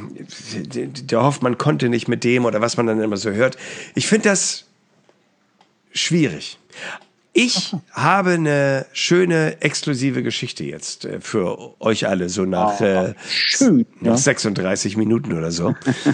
der Hoffmann konnte nicht mit dem oder was man dann immer so hört. Ich finde das schwierig. Ich habe eine schöne, exklusive Geschichte jetzt äh, für euch alle, so nach, äh, Schön, nach ja. sechsunddreißig Minuten oder so.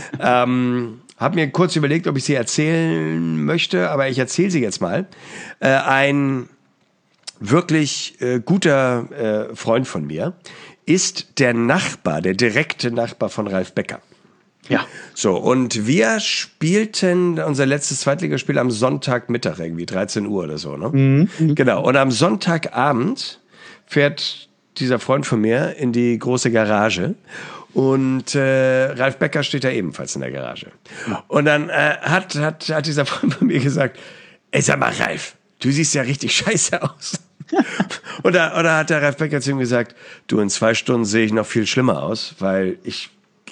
ähm, habe mir kurz überlegt, ob ich sie erzählen möchte, aber ich erzähle sie jetzt mal. Äh, ein wirklich äh, guter äh, Freund von mir ist der Nachbar, der direkte Nachbar von Ralf Becker. Ja. So, und wir spielten unser letztes Zweitligaspiel am Sonntagmittag, irgendwie dreizehn Uhr oder so, ne? Mhm. Genau. Und am Sonntagabend fährt dieser Freund von mir in die große Garage und äh, Ralf Becker steht da ebenfalls in der Garage. Ja. Und dann äh, hat, hat, hat dieser Freund von mir gesagt, ey, sag mal, Ralf, du siehst ja richtig scheiße aus. oder, oder hat der Ralf Becker zu ihm gesagt, du, in zwei Stunden sehe ich noch viel schlimmer aus, weil ich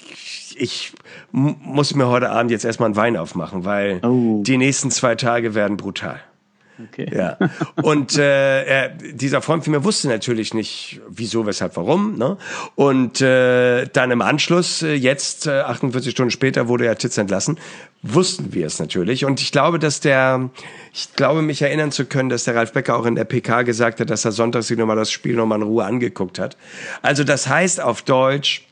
ich m- muss mir heute Abend jetzt erstmal einen Wein aufmachen, weil oh. die nächsten zwei Tage werden brutal. Okay. Ja. Und äh, er, dieser Freund von mir wusste natürlich nicht, wieso, weshalb, warum. Ne? Und äh, dann im Anschluss, äh, jetzt, äh, achtundvierzig Stunden später, wurde er Titz entlassen, wussten wir es natürlich. Und ich glaube, dass der, ich glaube, mich erinnern zu können, dass der Ralf Becker auch in der P K gesagt hat, dass er sonntags sich nochmal das Spiel nochmal in Ruhe angeguckt hat. Also das heißt auf Deutsch,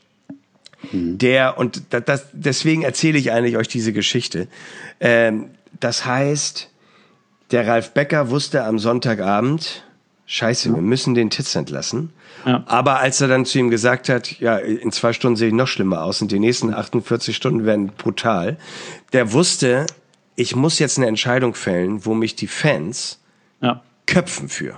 der, und das, deswegen erzähle ich eigentlich euch diese Geschichte. Ähm, das heißt, der Ralf Becker wusste am Sonntagabend, scheiße, ja. wir müssen den Titz entlassen. Ja. Aber als er dann zu ihm gesagt hat, ja, in zwei Stunden sehe ich noch schlimmer aus und die nächsten achtundvierzig Stunden werden brutal, der wusste, ich muss jetzt eine Entscheidung fällen, wo mich die Fans ja. köpfen für.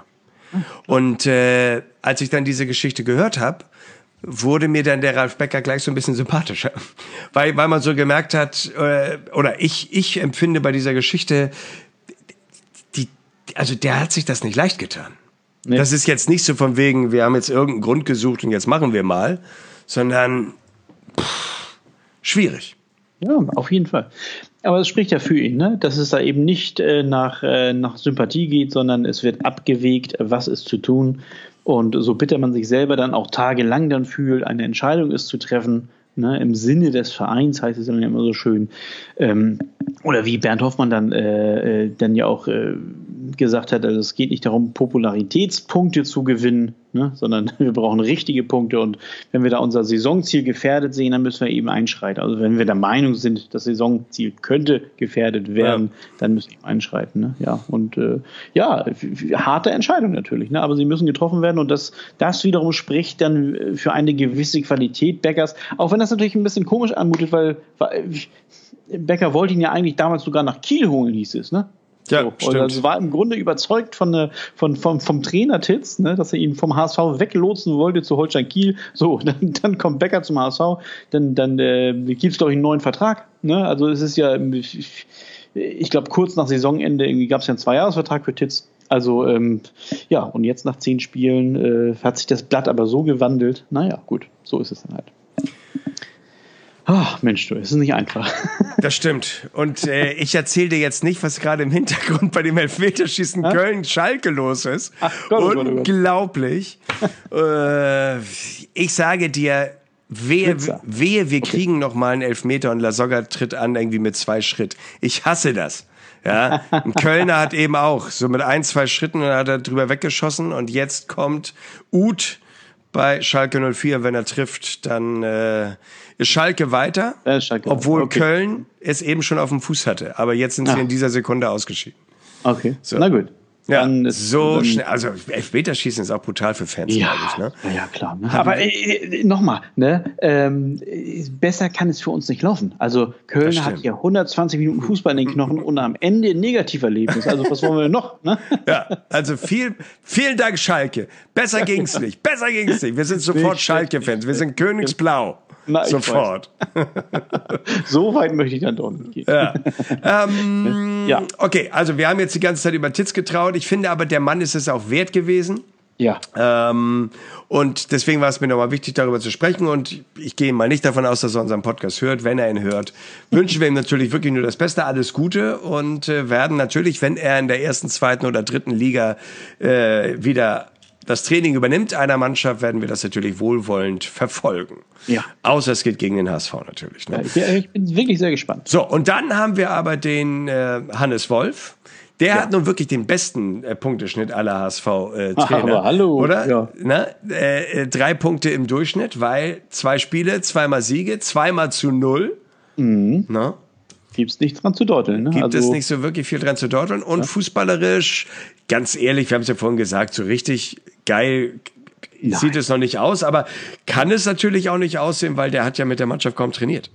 Und äh, als ich dann diese Geschichte gehört habe, wurde mir dann der Ralf Becker gleich so ein bisschen sympathischer. Weil, weil man so gemerkt hat, äh, oder ich, ich empfinde bei dieser Geschichte, die, also der hat sich das nicht leicht getan. Nee. Das ist jetzt nicht so von wegen, wir haben jetzt irgendeinen Grund gesucht und jetzt machen wir mal, sondern pff, schwierig. Ja, auf jeden Fall. Aber es spricht ja für ihn, ne? Dass es da eben nicht äh, nach, äh, nach Sympathie geht, sondern es wird abgewegt, was ist zu tun. Und so bitter man sich selber dann auch tagelang dann fühlt, eine Entscheidung ist zu treffen, ne, im Sinne des Vereins, heißt es dann immer so schön. Ähm, oder wie Bernd Hoffmann dann, äh, dann ja auch äh, gesagt hat, also es geht nicht darum, Popularitätspunkte zu gewinnen, ne, sondern wir brauchen richtige Punkte. Und wenn wir da unser Saisonziel gefährdet sehen, dann müssen wir eben einschreiten. Also wenn wir der Meinung sind, das Saisonziel könnte gefährdet werden, ja. dann müssen wir einschreiten. Ne? Ja, und äh, ja, harte Entscheidung natürlich, ne? Aber sie müssen getroffen werden und das, das wiederum spricht dann für eine gewisse Qualität Beckers, auch wenn das natürlich ein bisschen komisch anmutet, weil, weil Becker wollte ihn ja eigentlich damals sogar nach Kiel holen, hieß es, ne? Ja, so. Stimmt. Also war im Grunde überzeugt von, ne, von, vom, vom Trainer Titz, ne, dass er ihn vom H S V weglotsen wollte zu Holstein Kiel. So, dann, dann kommt Becker zum H S V, dann, dann äh, gibt es, glaube ich, einen neuen Vertrag. Ne? Also es ist ja, ich glaube, kurz nach Saisonende gab es ja einen Zweijahresvertrag für Titz. Also, ähm, ja, und jetzt nach zehn Spielen äh, hat sich das Blatt aber so gewandelt. Naja, gut, so ist es dann halt. Ach, Mensch, du, es ist nicht einfach. Das stimmt. Und äh, ich erzähle dir jetzt nicht, was gerade im Hintergrund bei dem Elfmeterschießen ja? Köln-Schalke los ist. Ach Gott, oh Gott, oh Gott. Unglaublich. äh, ich sage dir, wehe, wehe wir okay. kriegen noch mal einen Elfmeter und Lasogga tritt an irgendwie mit zwei Schritt. Ich hasse das. Ja, ein Kölner hat eben auch so mit ein, zwei Schritten und hat er drüber weggeschossen und jetzt kommt Uth bei Schalke null vier, wenn er trifft, dann äh, ist Schalke weiter, äh, Schalke obwohl okay. Köln es eben schon auf dem Fuß hatte, aber jetzt sind sie ah. in dieser Sekunde ausgeschieden. Okay, so. Na gut. Ja, dann ist, so dann schnell, also Elfmeterschießen ist auch brutal für Fans, ja, glaube ich. Ne? Ja, ja, klar. Ne? Aber äh, nochmal, ne? ähm, besser kann es für uns nicht laufen. Also Köln hat hier hundertzwanzig Minuten Fußball in den Knochen und am Ende ein Negativerlebnis. Also was wollen wir noch? Ne? Ja, also viel, vielen Dank Schalke. Besser ging's nicht, besser ging's nicht. Wir sind sofort Schalke-Fans, wir sind Königsblau. Na, sofort. So weit möchte ich dann doch nicht gehen. Ja. Ähm, ja. Okay, also wir haben jetzt die ganze Zeit über Titz getraut. Ich finde aber, der Mann ist es auch wert gewesen. Ja. Ähm, und deswegen war es mir nochmal wichtig, darüber zu sprechen. Und ich gehe mal nicht davon aus, dass er unseren Podcast hört. Wenn er ihn hört, wünschen wir ihm natürlich wirklich nur das Beste, alles Gute. Und äh, werden natürlich, wenn er in der ersten, zweiten oder dritten Liga äh, wieder das Training übernimmt einer Mannschaft, werden wir das natürlich wohlwollend verfolgen. Ja. Außer es geht gegen den H S V natürlich. Ne? Ja, ich bin wirklich sehr gespannt. So, und dann haben wir aber den äh, Hannes Wolf. Der ja. hat nun wirklich den besten äh, Punkteschnitt aller H S V-Trainer. Äh, aber hallo. Oder? Ja. Na, äh, drei Punkte im Durchschnitt, weil zwei Spiele, zweimal Siege, zweimal zu null. Mhm. Na? Gibt es nichts dran zu deuteln. Ne? Gibt also, es nicht so wirklich viel dran zu deuteln. Und ja. fußballerisch, ganz ehrlich, wir haben es ja vorhin gesagt, so richtig geil Nein. sieht es noch nicht aus. Aber kann es natürlich auch nicht aussehen, weil der hat ja mit der Mannschaft kaum trainiert.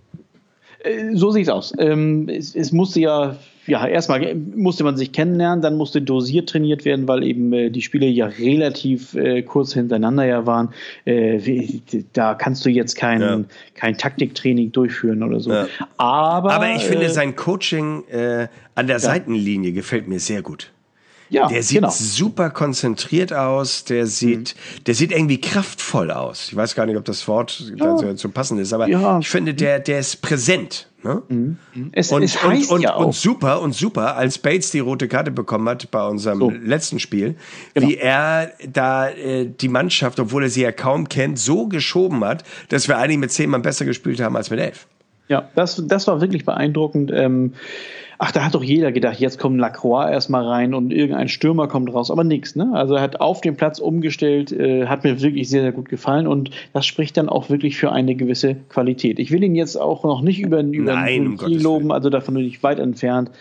So sieht es aus. Ähm, es, es musste ja, ja, erstmal musste man sich kennenlernen, dann musste dosiert trainiert werden, weil eben äh, die Spiele ja relativ äh, kurz hintereinander ja waren. Äh, wie, da kannst du jetzt kein, ja. kein Taktiktraining durchführen oder so. Ja. Aber, Aber ich finde, äh, sein Coaching äh, an der ja. Seitenlinie gefällt mir sehr gut. Ja, der sieht genau. super konzentriert aus, der sieht, mhm. der sieht irgendwie kraftvoll aus. Ich weiß gar nicht, ob das Wort ja. so, so passend ist, aber ja. ich finde, der, der ist präsent. Ne? Mhm. Es, und, es heißt und, und, ja auch. und super, und super, als Bates die rote Karte bekommen hat bei unserem so. letzten Spiel, genau. wie er da äh, die Mannschaft, obwohl er sie ja kaum kennt, so geschoben hat, dass wir eigentlich mit zehn Mann besser gespielt haben als mit elf. Ja, das, das war wirklich beeindruckend. Ähm, Ach, da hat doch jeder gedacht, jetzt kommt Lacroix erstmal rein und irgendein Stürmer kommt raus, aber nix, ne? Also er hat auf dem Platz umgestellt, äh, hat mir wirklich sehr, sehr gut gefallen und das spricht dann auch wirklich für eine gewisse Qualität. Ich will ihn jetzt auch noch nicht über, über Nein, den Kiel loben, also davon bin ich weit entfernt.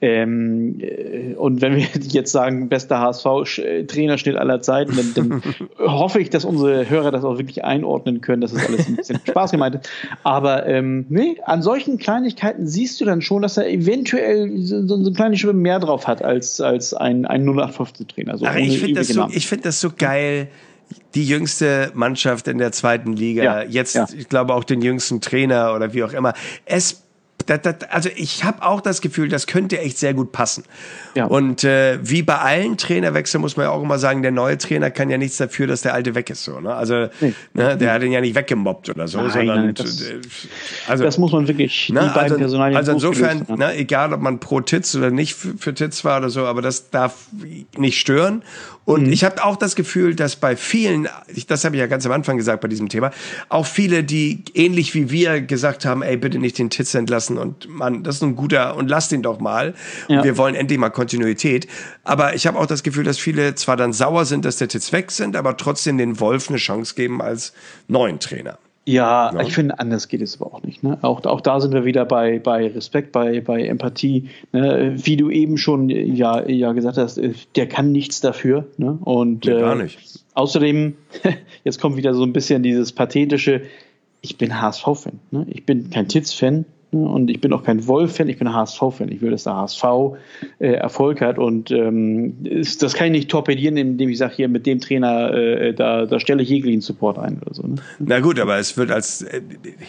Ähm, äh, und wenn wir jetzt sagen, bester H S V-Trainerschnitt aller Zeiten, dann, dann hoffe ich, dass unsere Hörer das auch wirklich einordnen können, dass das alles ein bisschen Spaß gemeint ist. Aber ähm, nee, an solchen Kleinigkeiten siehst du dann schon, dass er eventuell so, so eine kleine Schippe mehr drauf hat als, als ein, ein null acht fünfzehn-Trainer. So Aber ich finde das, so, ich find das so geil. Die jüngste Mannschaft in der zweiten Liga, ja, jetzt, ja. ich glaube auch den jüngsten Trainer oder wie auch immer. Es Das, das, also ich habe auch das Gefühl, das könnte echt sehr gut passen. Ja. Und äh, wie bei allen Trainerwechseln muss man ja auch immer sagen, der neue Trainer kann ja nichts dafür, dass der alte weg ist. So, ne? Also nee. ne, der hat ihn ja nicht weggemobbt oder so. Nein, sondern, nein, das, also, das muss man wirklich ne, die beiden also, Personalien also insofern, ne, egal ob man pro Titz oder nicht für, für Titz war oder so, aber das darf nicht stören. Und mhm. ich habe auch das Gefühl, dass bei vielen, das habe ich ja ganz am Anfang gesagt bei diesem Thema, auch viele, die ähnlich wie wir gesagt haben, ey, bitte nicht den Titz entlassen und Mann, das ist ein guter und lass den doch mal. Ja. Und wir wollen endlich mal Kontinuität. Aber ich habe auch das Gefühl, dass viele zwar dann sauer sind, dass der Titz weg sind, aber trotzdem den Wolf eine Chance geben als neuen Trainer. Ja, ja, ich finde, anders geht es aber auch nicht. Ne? Auch, auch da sind wir wieder bei, bei Respekt, bei, bei Empathie. Ne? Wie du eben schon ja, ja gesagt hast, der kann nichts dafür. Ne? Und, nee, gar nicht. Äh, außerdem, jetzt kommt wieder so ein bisschen dieses pathetische, ich bin H S V-Fan. Ne? Ich bin kein Titz-Fan. Und ich bin auch kein Wolf-Fan, ich bin H S V-Fan. Ich will, dass der H S V äh, Erfolg hat. Und ähm, ist, das kann ich nicht torpedieren, indem ich sage, hier mit dem Trainer, äh, da, da stelle ich jeglichen Support ein oder so. Ne? Na gut, aber es wird als... Äh,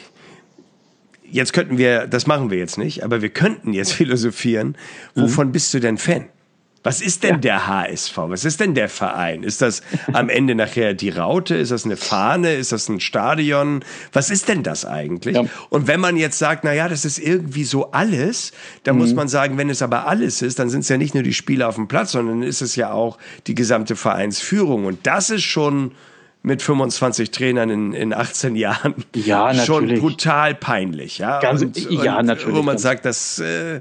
jetzt könnten wir, das machen wir jetzt nicht, aber wir könnten jetzt philosophieren, wovon mhm. bist du denn Fan? Was ist denn ja. der H S V? Was ist denn der Verein? Ist das am Ende nachher die Raute? Ist das eine Fahne? Ist das ein Stadion? Was ist denn das eigentlich? Ja. Und wenn man jetzt sagt, na ja, das ist irgendwie so alles, dann mhm. muss man sagen, wenn es aber alles ist, dann sind es ja nicht nur die Spieler auf dem Platz, sondern ist es ja auch die gesamte Vereinsführung. Und das ist schon mit fünfundzwanzig Trainern in, in achtzehn Jahren ja, schon brutal peinlich. Ja, Ganz, und, ja und, natürlich. Wo man sagt, das... Äh,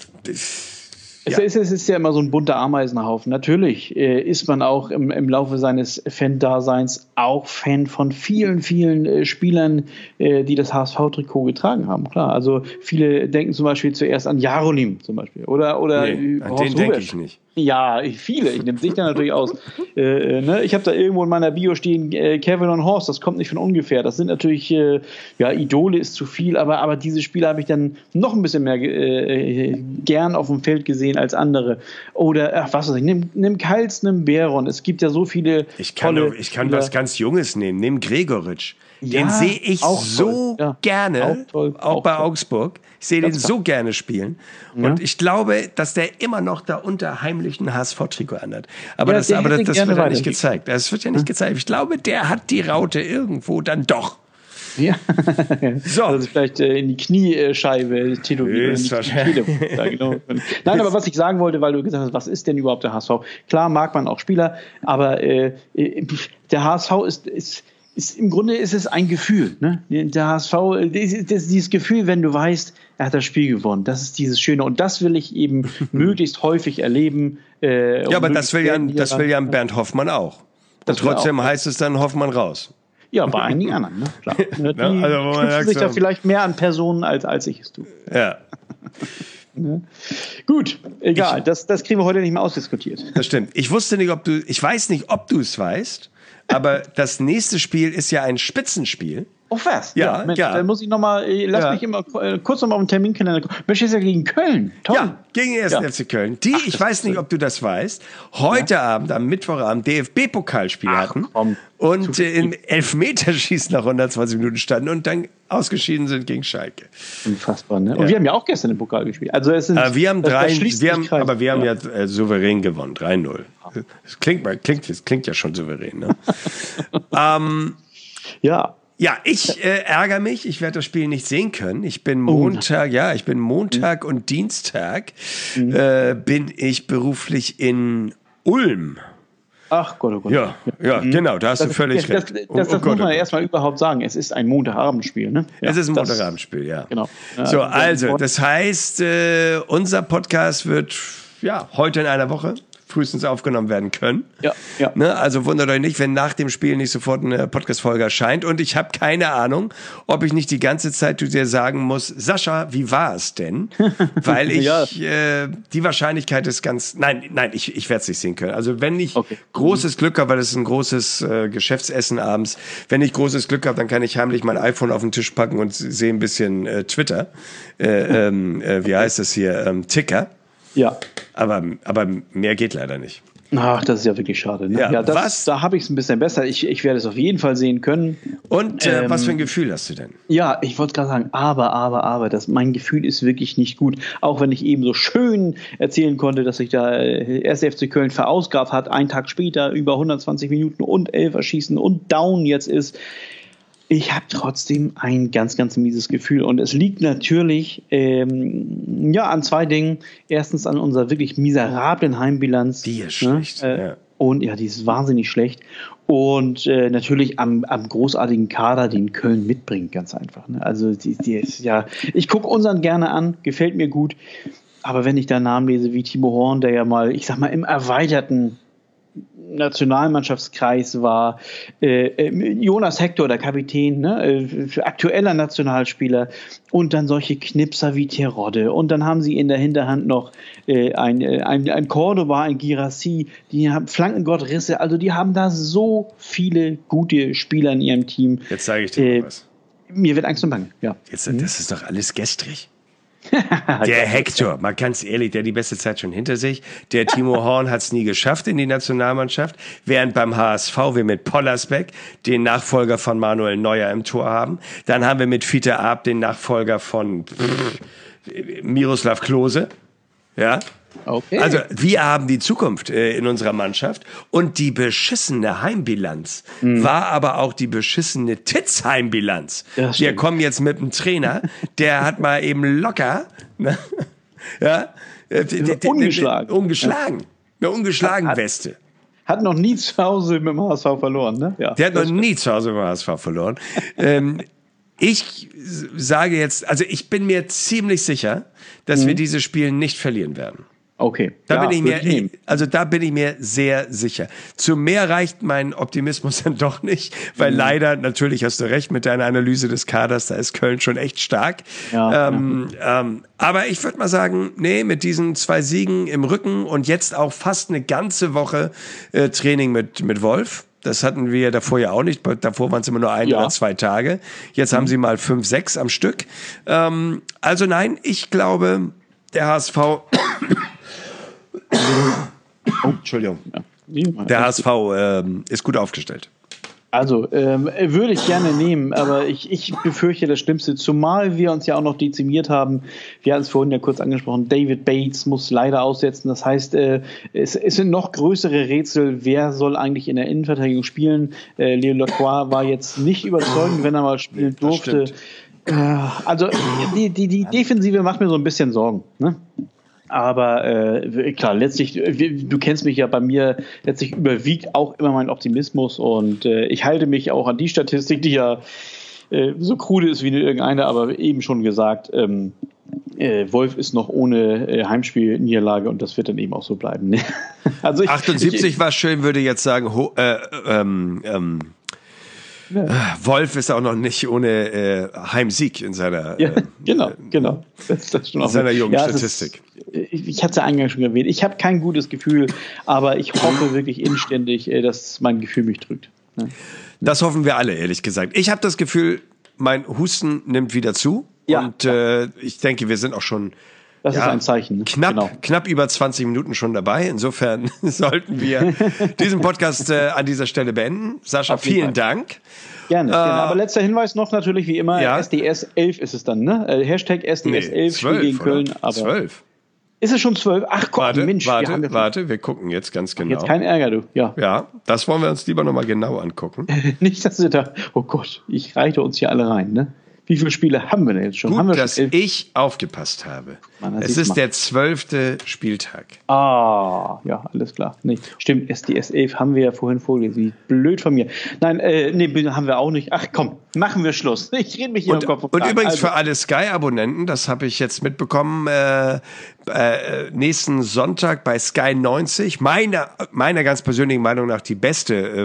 Es, ja. ist, es ist ja immer so ein bunter Ameisenhaufen. Natürlich äh, ist man auch im, im Laufe seines Fan-Daseins auch Fan von vielen, vielen äh, Spielern, äh, die das H S V-Trikot getragen haben. Klar, also viele denken zum Beispiel zuerst an Jarolim zum Beispiel. Oder, oder nee, an den denke ich nicht. Ja, viele. Ich nehme sich da natürlich aus. Äh, ne? Ich habe da irgendwo in meiner Bio stehen, äh, Kevin und Horst, das kommt nicht von ungefähr. Das sind natürlich, äh, ja, Idole ist zu viel, aber, aber diese Spieler habe ich dann noch ein bisschen mehr äh, gern auf dem Feld gesehen als andere. Oder, ach, was weiß ich, nimm, nimm Kals, nimm Beron. Es gibt ja so viele Ich kann, tolle doch, ich kann was ganz Junges nehmen. Nimm Gregoritsch. Den ja, sehe ich so ja. gerne, auch, toll, auch, auch bei toll. Augsburg. Ich sehe den klar. so gerne spielen. Ja. Und ich glaube, dass der immer noch da unter heimlichen H S V-Trikot anhat. Aber ja, das, aber das, das wird ja nicht gezeigt. gezeigt. Das wird ja nicht hm. gezeigt. Ich glaube, der hat die Raute irgendwo dann doch. Ja, so. Also vielleicht äh, in die Kniescheibe tätowieren. Ja, genau. Nein, aber was ich sagen wollte, weil du gesagt hast, was ist denn überhaupt der H S V? Klar mag man auch Spieler, aber äh, der H S V ist, ist Ist, im Grunde ist es ein Gefühl. Ne? Der H S V, das, das, dieses Gefühl, wenn du weißt, er hat das Spiel gewonnen. Das ist dieses Schöne. Und das will ich eben möglichst häufig erleben. Äh, ja, aber das will ja, das will ja Bernd Hoffmann auch. Und trotzdem auch. Heißt es dann Hoffmann raus. Ja, bei einigen anderen. Ne? Klar. Die ja, also, knüpfen sich da vielleicht mehr an Personen, als, als ich es tue. Ja. Ne? Gut, egal. Ich, das, das kriegen wir heute nicht mehr ausdiskutiert. Das stimmt. Ich wusste nicht, ob du, ich weiß nicht, ob du es weißt, aber das nächste Spiel ist ja ein Spitzenspiel. Oh, was? Ja, ja. Mensch, ja. Dann muss ich noch mal, lass ja. mich immer kurz noch mal auf den Terminkalender gucken. Mensch, ist ja gegen Köln. Toll. Ja, gegen den ersten ja. F C Köln. Die, Ach, ich weiß nicht, ob du das weißt, heute ja. Abend, am Mittwochabend, D F B-Pokalspiel Ach, hatten komm. und äh, im Elfmeterschießen nach hundertzwanzig Minuten standen und dann ausgeschieden sind gegen Schalke. Unfassbar, ne? Und ja. wir haben ja auch gestern im Pokal gespielt. Also es sind, aber wir haben das, drei, das wir haben, aber wir haben ja, ja äh, souverän gewonnen, drei null. Das klingt, klingt, das klingt ja schon souverän, ne? ähm, ja. Ja, ich äh, ärgere mich. Ich werde das Spiel nicht sehen können. Ich bin Montag, oh. ja, ich bin Montag mhm. und Dienstag mhm. äh, bin ich beruflich in Ulm. Ach Gott, oh Gott. Ja, ja, mhm. genau, da hast das, du völlig das, recht. Das, oh, das, das oh Gott, muss man oh erstmal überhaupt sagen. Es ist ein Montagabendspiel, ne? Ja, es ist ein das, Montagabendspiel, ja. Genau. Ja, so, also, das heißt, äh, unser Podcast wird ja heute in einer Woche frühestens aufgenommen werden können. Ja, ja. Ne? Also wundert euch nicht, wenn nach dem Spiel nicht sofort eine Podcast-Folge erscheint. Und ich habe keine Ahnung, ob ich nicht die ganze Zeit zu dir sagen muss, Sascha, wie war es denn? Weil ich, ja. äh, die Wahrscheinlichkeit ist ganz, nein, nein, ich, ich werde es nicht sehen können. Also wenn ich okay. großes Glück habe, weil das ist ein großes äh, Geschäftsessen abends, wenn ich großes Glück habe, dann kann ich heimlich mein iPhone auf den Tisch packen und sehe ein bisschen äh, Twitter. Äh, ähm, äh, wie heißt das hier? Ähm, Ticker. Ja. Aber, aber mehr geht leider nicht. Ach, das ist ja wirklich schade. Ne? Ja, ja das, was? Da habe ich es ein bisschen besser. Ich, ich werde es auf jeden Fall sehen können. Und äh, ähm, was für ein Gefühl hast du denn? Ja, ich wollte gerade sagen, aber, aber, aber, das, mein Gefühl ist wirklich nicht gut. Auch wenn ich eben so schön erzählen konnte, dass sich da äh, erster F C Köln verausgabt hat, einen Tag später über hundertzwanzig Minuten und Elfer schießen und down jetzt ist. Ich habe trotzdem ein ganz, ganz mieses Gefühl. Und es liegt natürlich ähm, ja, an zwei Dingen. Erstens an unserer wirklich miserablen Heimbilanz. Die ist schlecht. Äh, ja. Und ja, die ist wahnsinnig schlecht. Und äh, natürlich am, am großartigen Kader, den Köln mitbringt, ganz einfach. Ne? Also die, die ist, ja, ich gucke unseren gerne an, gefällt mir gut. Aber wenn ich da Namen lese wie Timo Horn, der ja mal, ich sag mal, im erweiterten Nationalmannschaftskreis war, äh, Jonas Hector, der Kapitän, ne, äh, aktueller Nationalspieler, und dann solche Knipser wie Terodde, und dann haben sie in der Hinterhand noch äh, ein, ein, ein Cordoba, ein Girassi, die haben Flankengott Risse, also die haben da so viele gute Spieler in ihrem Team. Jetzt zeige ich dir äh, mal was. Mir wird Angst und Bange, ja. Jetzt, das ist doch alles gestrig. Der Hector, mal ganz ehrlich, der hat die beste Zeit schon hinter sich. Der Timo Horn hat es nie geschafft in die Nationalmannschaft, während beim H S V wir mit Pollersbeck den Nachfolger von Manuel Neuer im Tor haben. Dann haben wir mit Fiete Arp den Nachfolger von pff, Miroslav Klose. Ja. Okay. Also wir haben die Zukunft äh, in unserer Mannschaft und die beschissene Heimbilanz mhm. war aber auch die beschissene Titz-Heimbilanz. Wir kommen jetzt mit einem Trainer, der hat mal eben locker, ne, ja, äh, ungeschlagen, ungeschlagen, eine ungeschlagen hat, Weste. Hat noch nie zu Hause mit dem H S V verloren, ne? Ja, der hat noch stimmt. nie zu Hause mit dem H S V verloren. ähm, ich sage jetzt, also ich bin mir ziemlich sicher, dass mhm. wir dieses Spiel nicht verlieren werden. Okay. Da ja, bin ich mir, also da bin ich mir sehr sicher. Zu mehr reicht mein Optimismus dann doch nicht, weil mhm. leider, natürlich hast du recht mit deiner Analyse des Kaders, da ist Köln schon echt stark. Ja, ähm, ja. Ähm, aber ich würde mal sagen, nee, mit diesen zwei Siegen im Rücken und jetzt auch fast eine ganze Woche äh, Training mit, mit Wolf. Das hatten wir davor ja auch nicht. Davor waren es immer nur ein ja. oder zwei Tage. Jetzt mhm. haben sie mal fünf, sechs am Stück. Ähm, also nein, ich glaube, der H S V Oh, Entschuldigung. Ja. Der H S V ähm, ist gut aufgestellt. Also, ähm, würde ich gerne nehmen, aber ich, ich befürchte das Schlimmste, zumal wir uns ja auch noch dezimiert haben. Wir hatten es vorhin ja kurz angesprochen, David Bates muss leider aussetzen. Das heißt, äh, es, es sind noch größere Rätsel, wer soll eigentlich in der Innenverteidigung spielen. Äh, Leo Lacroix war jetzt nicht überzeugend, wenn er mal spielen durfte. Äh, also, die, die, die Defensive macht mir so ein bisschen Sorgen, ne? Aber äh, klar, letztlich, du kennst mich ja, bei mir letztlich überwiegt auch immer mein Optimismus und äh, ich halte mich auch an die Statistik, die ja äh, so krude ist wie irgendeine, aber eben schon gesagt, ähm, äh, Wolf ist noch ohne äh, Heimspielniederlage und das wird dann eben auch so bleiben. Ne? Also ich, achtundsiebzig ich, war schön, würde ich jetzt sagen, ho, äh, ähm, ähm, ja. Wolf ist auch noch nicht ohne äh, Heimsieg in seiner ja, genau, äh, genau. Das, das schon in auch seiner jungen ja, Statistik. Ist, ich ich hatte es ja eingangs schon erwähnt. Ich habe kein gutes Gefühl, aber ich hoffe wirklich inständig, dass mein Gefühl mich drückt. Ja. Das hoffen wir alle, ehrlich gesagt. Ich habe das Gefühl, mein Husten nimmt wieder zu ja. und äh, ich denke, wir sind auch schon Das ja, ist ein Zeichen. Knapp, genau. knapp über zwanzig Minuten schon dabei. Insofern sollten wir diesen Podcast äh, an dieser Stelle beenden. Sascha, vielen Fall. Dank. Gerne, äh, gerne. Aber letzter Hinweis noch natürlich wie immer, ja. S D S elf ist es dann, ne? Äh, Hashtag S D S elf, nee, zwölf, Spiel gegen Köln. Aber zwölf. Ist es schon zwölf? Ach Gott, warte, Mensch. Warte, wir warte, wir gucken jetzt ganz genau. Jetzt kein Ärger, du. Ja, ja, das wollen wir uns lieber nochmal genau angucken. Nicht, dass wir da, oh Gott, ich reite uns hier alle rein, ne? Wie viele Spiele haben wir denn jetzt schon? Gut, haben wir dass schon ich aufgepasst habe. Mann, es ist mal. Der zwölfte Spieltag. Ah, ja, alles klar. Nee, stimmt, S D S elf haben wir ja vorhin vorgelesen. Wie blöd von mir. Nein, äh, nee, haben wir auch nicht. Ach komm, machen wir Schluss. Ich rede mich hier und, im Kopf. Und übrigens also. Für alle Sky-Abonnenten, das habe ich jetzt mitbekommen, äh, äh, nächsten Sonntag bei Sky neunzig, meiner, meiner ganz persönlichen Meinung nach die beste äh,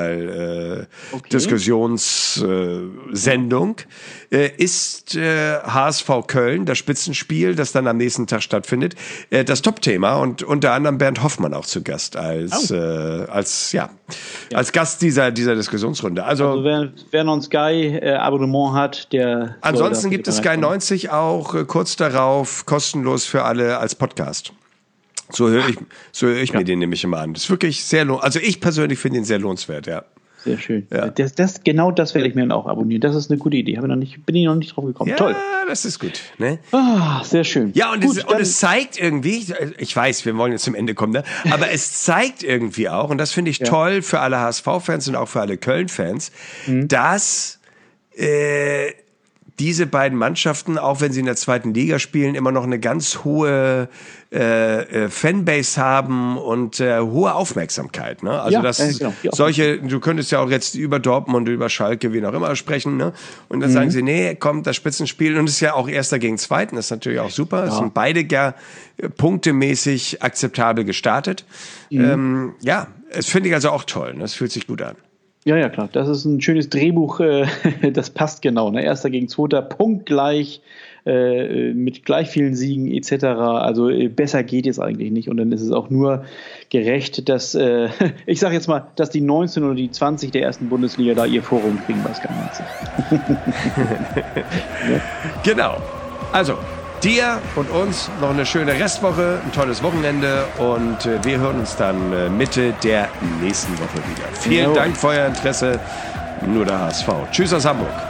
Fußball-Diskussionssendung, äh, äh, ist äh, H S V Köln, das Spitzenspiel, das dann am nächsten Tag stattfindet, äh, das Top-Thema und unter anderem Bernd Hoffmann auch zu Gast als, oh. äh, als, ja, ja. als Gast dieser, dieser Diskussionsrunde. Also, also wer, wer noch ein Sky-Abonnement hat, der... Ansonsten gibt es Sky neunzig auch äh, kurz darauf kostenlos für alle als Podcast. So höre ich, so höre ich ja. mir den nämlich immer an. Das ist wirklich sehr lohn. Also ich persönlich finde ihn sehr lohnenswert, ja. Sehr schön. Ja. Das, das, genau das werde ich mir dann auch abonnieren. Das ist eine gute Idee. Habe ich noch nicht, bin ich noch nicht drauf gekommen. Ja, toll. Das ist gut. Ne? Ah, sehr schön. Ja, und, gut, es, und es zeigt irgendwie, ich weiß, wir wollen jetzt zum Ende kommen, ne? Aber es zeigt irgendwie auch, und das finde ich ja. toll für alle H S V-Fans und auch für alle Köln-Fans, mhm. dass äh, diese beiden Mannschaften, auch wenn sie in der zweiten Liga spielen, immer noch eine ganz hohe äh, Fanbase haben und äh, hohe Aufmerksamkeit. Ne? Also ja, das äh, genau. solche, du könntest ja auch jetzt über Dortmund, über Schalke, wie auch immer sprechen. Ne? Und dann mhm. sagen sie, nee, kommt das Spitzenspiel und es ist ja auch Erster gegen Zweiten, das ist natürlich auch super. Es ja. sind beide ja punktemäßig akzeptabel gestartet. Mhm. Ähm, ja, es finde ich also auch toll. Ne? Es fühlt sich gut an. Ja, ja, klar. Das ist ein schönes Drehbuch. Äh, das passt genau. Ne? Erster gegen Zweiter, punktgleich. äh, mit gleich vielen Siegen et cetera. Also äh, besser geht es eigentlich nicht. Und dann ist es auch nur gerecht, dass, äh, ich sage jetzt mal, dass die neunzehn oder die zwanzig der ersten Bundesliga da ihr Forum kriegen bei Sky neunzig. Ja? Genau. Also, dir und uns noch eine schöne Restwoche, ein tolles Wochenende und äh, wir hören uns dann äh, Mitte der nächsten Woche wieder. Vielen jo. Dank für euer Interesse. Nur der H S V. Tschüss aus Hamburg.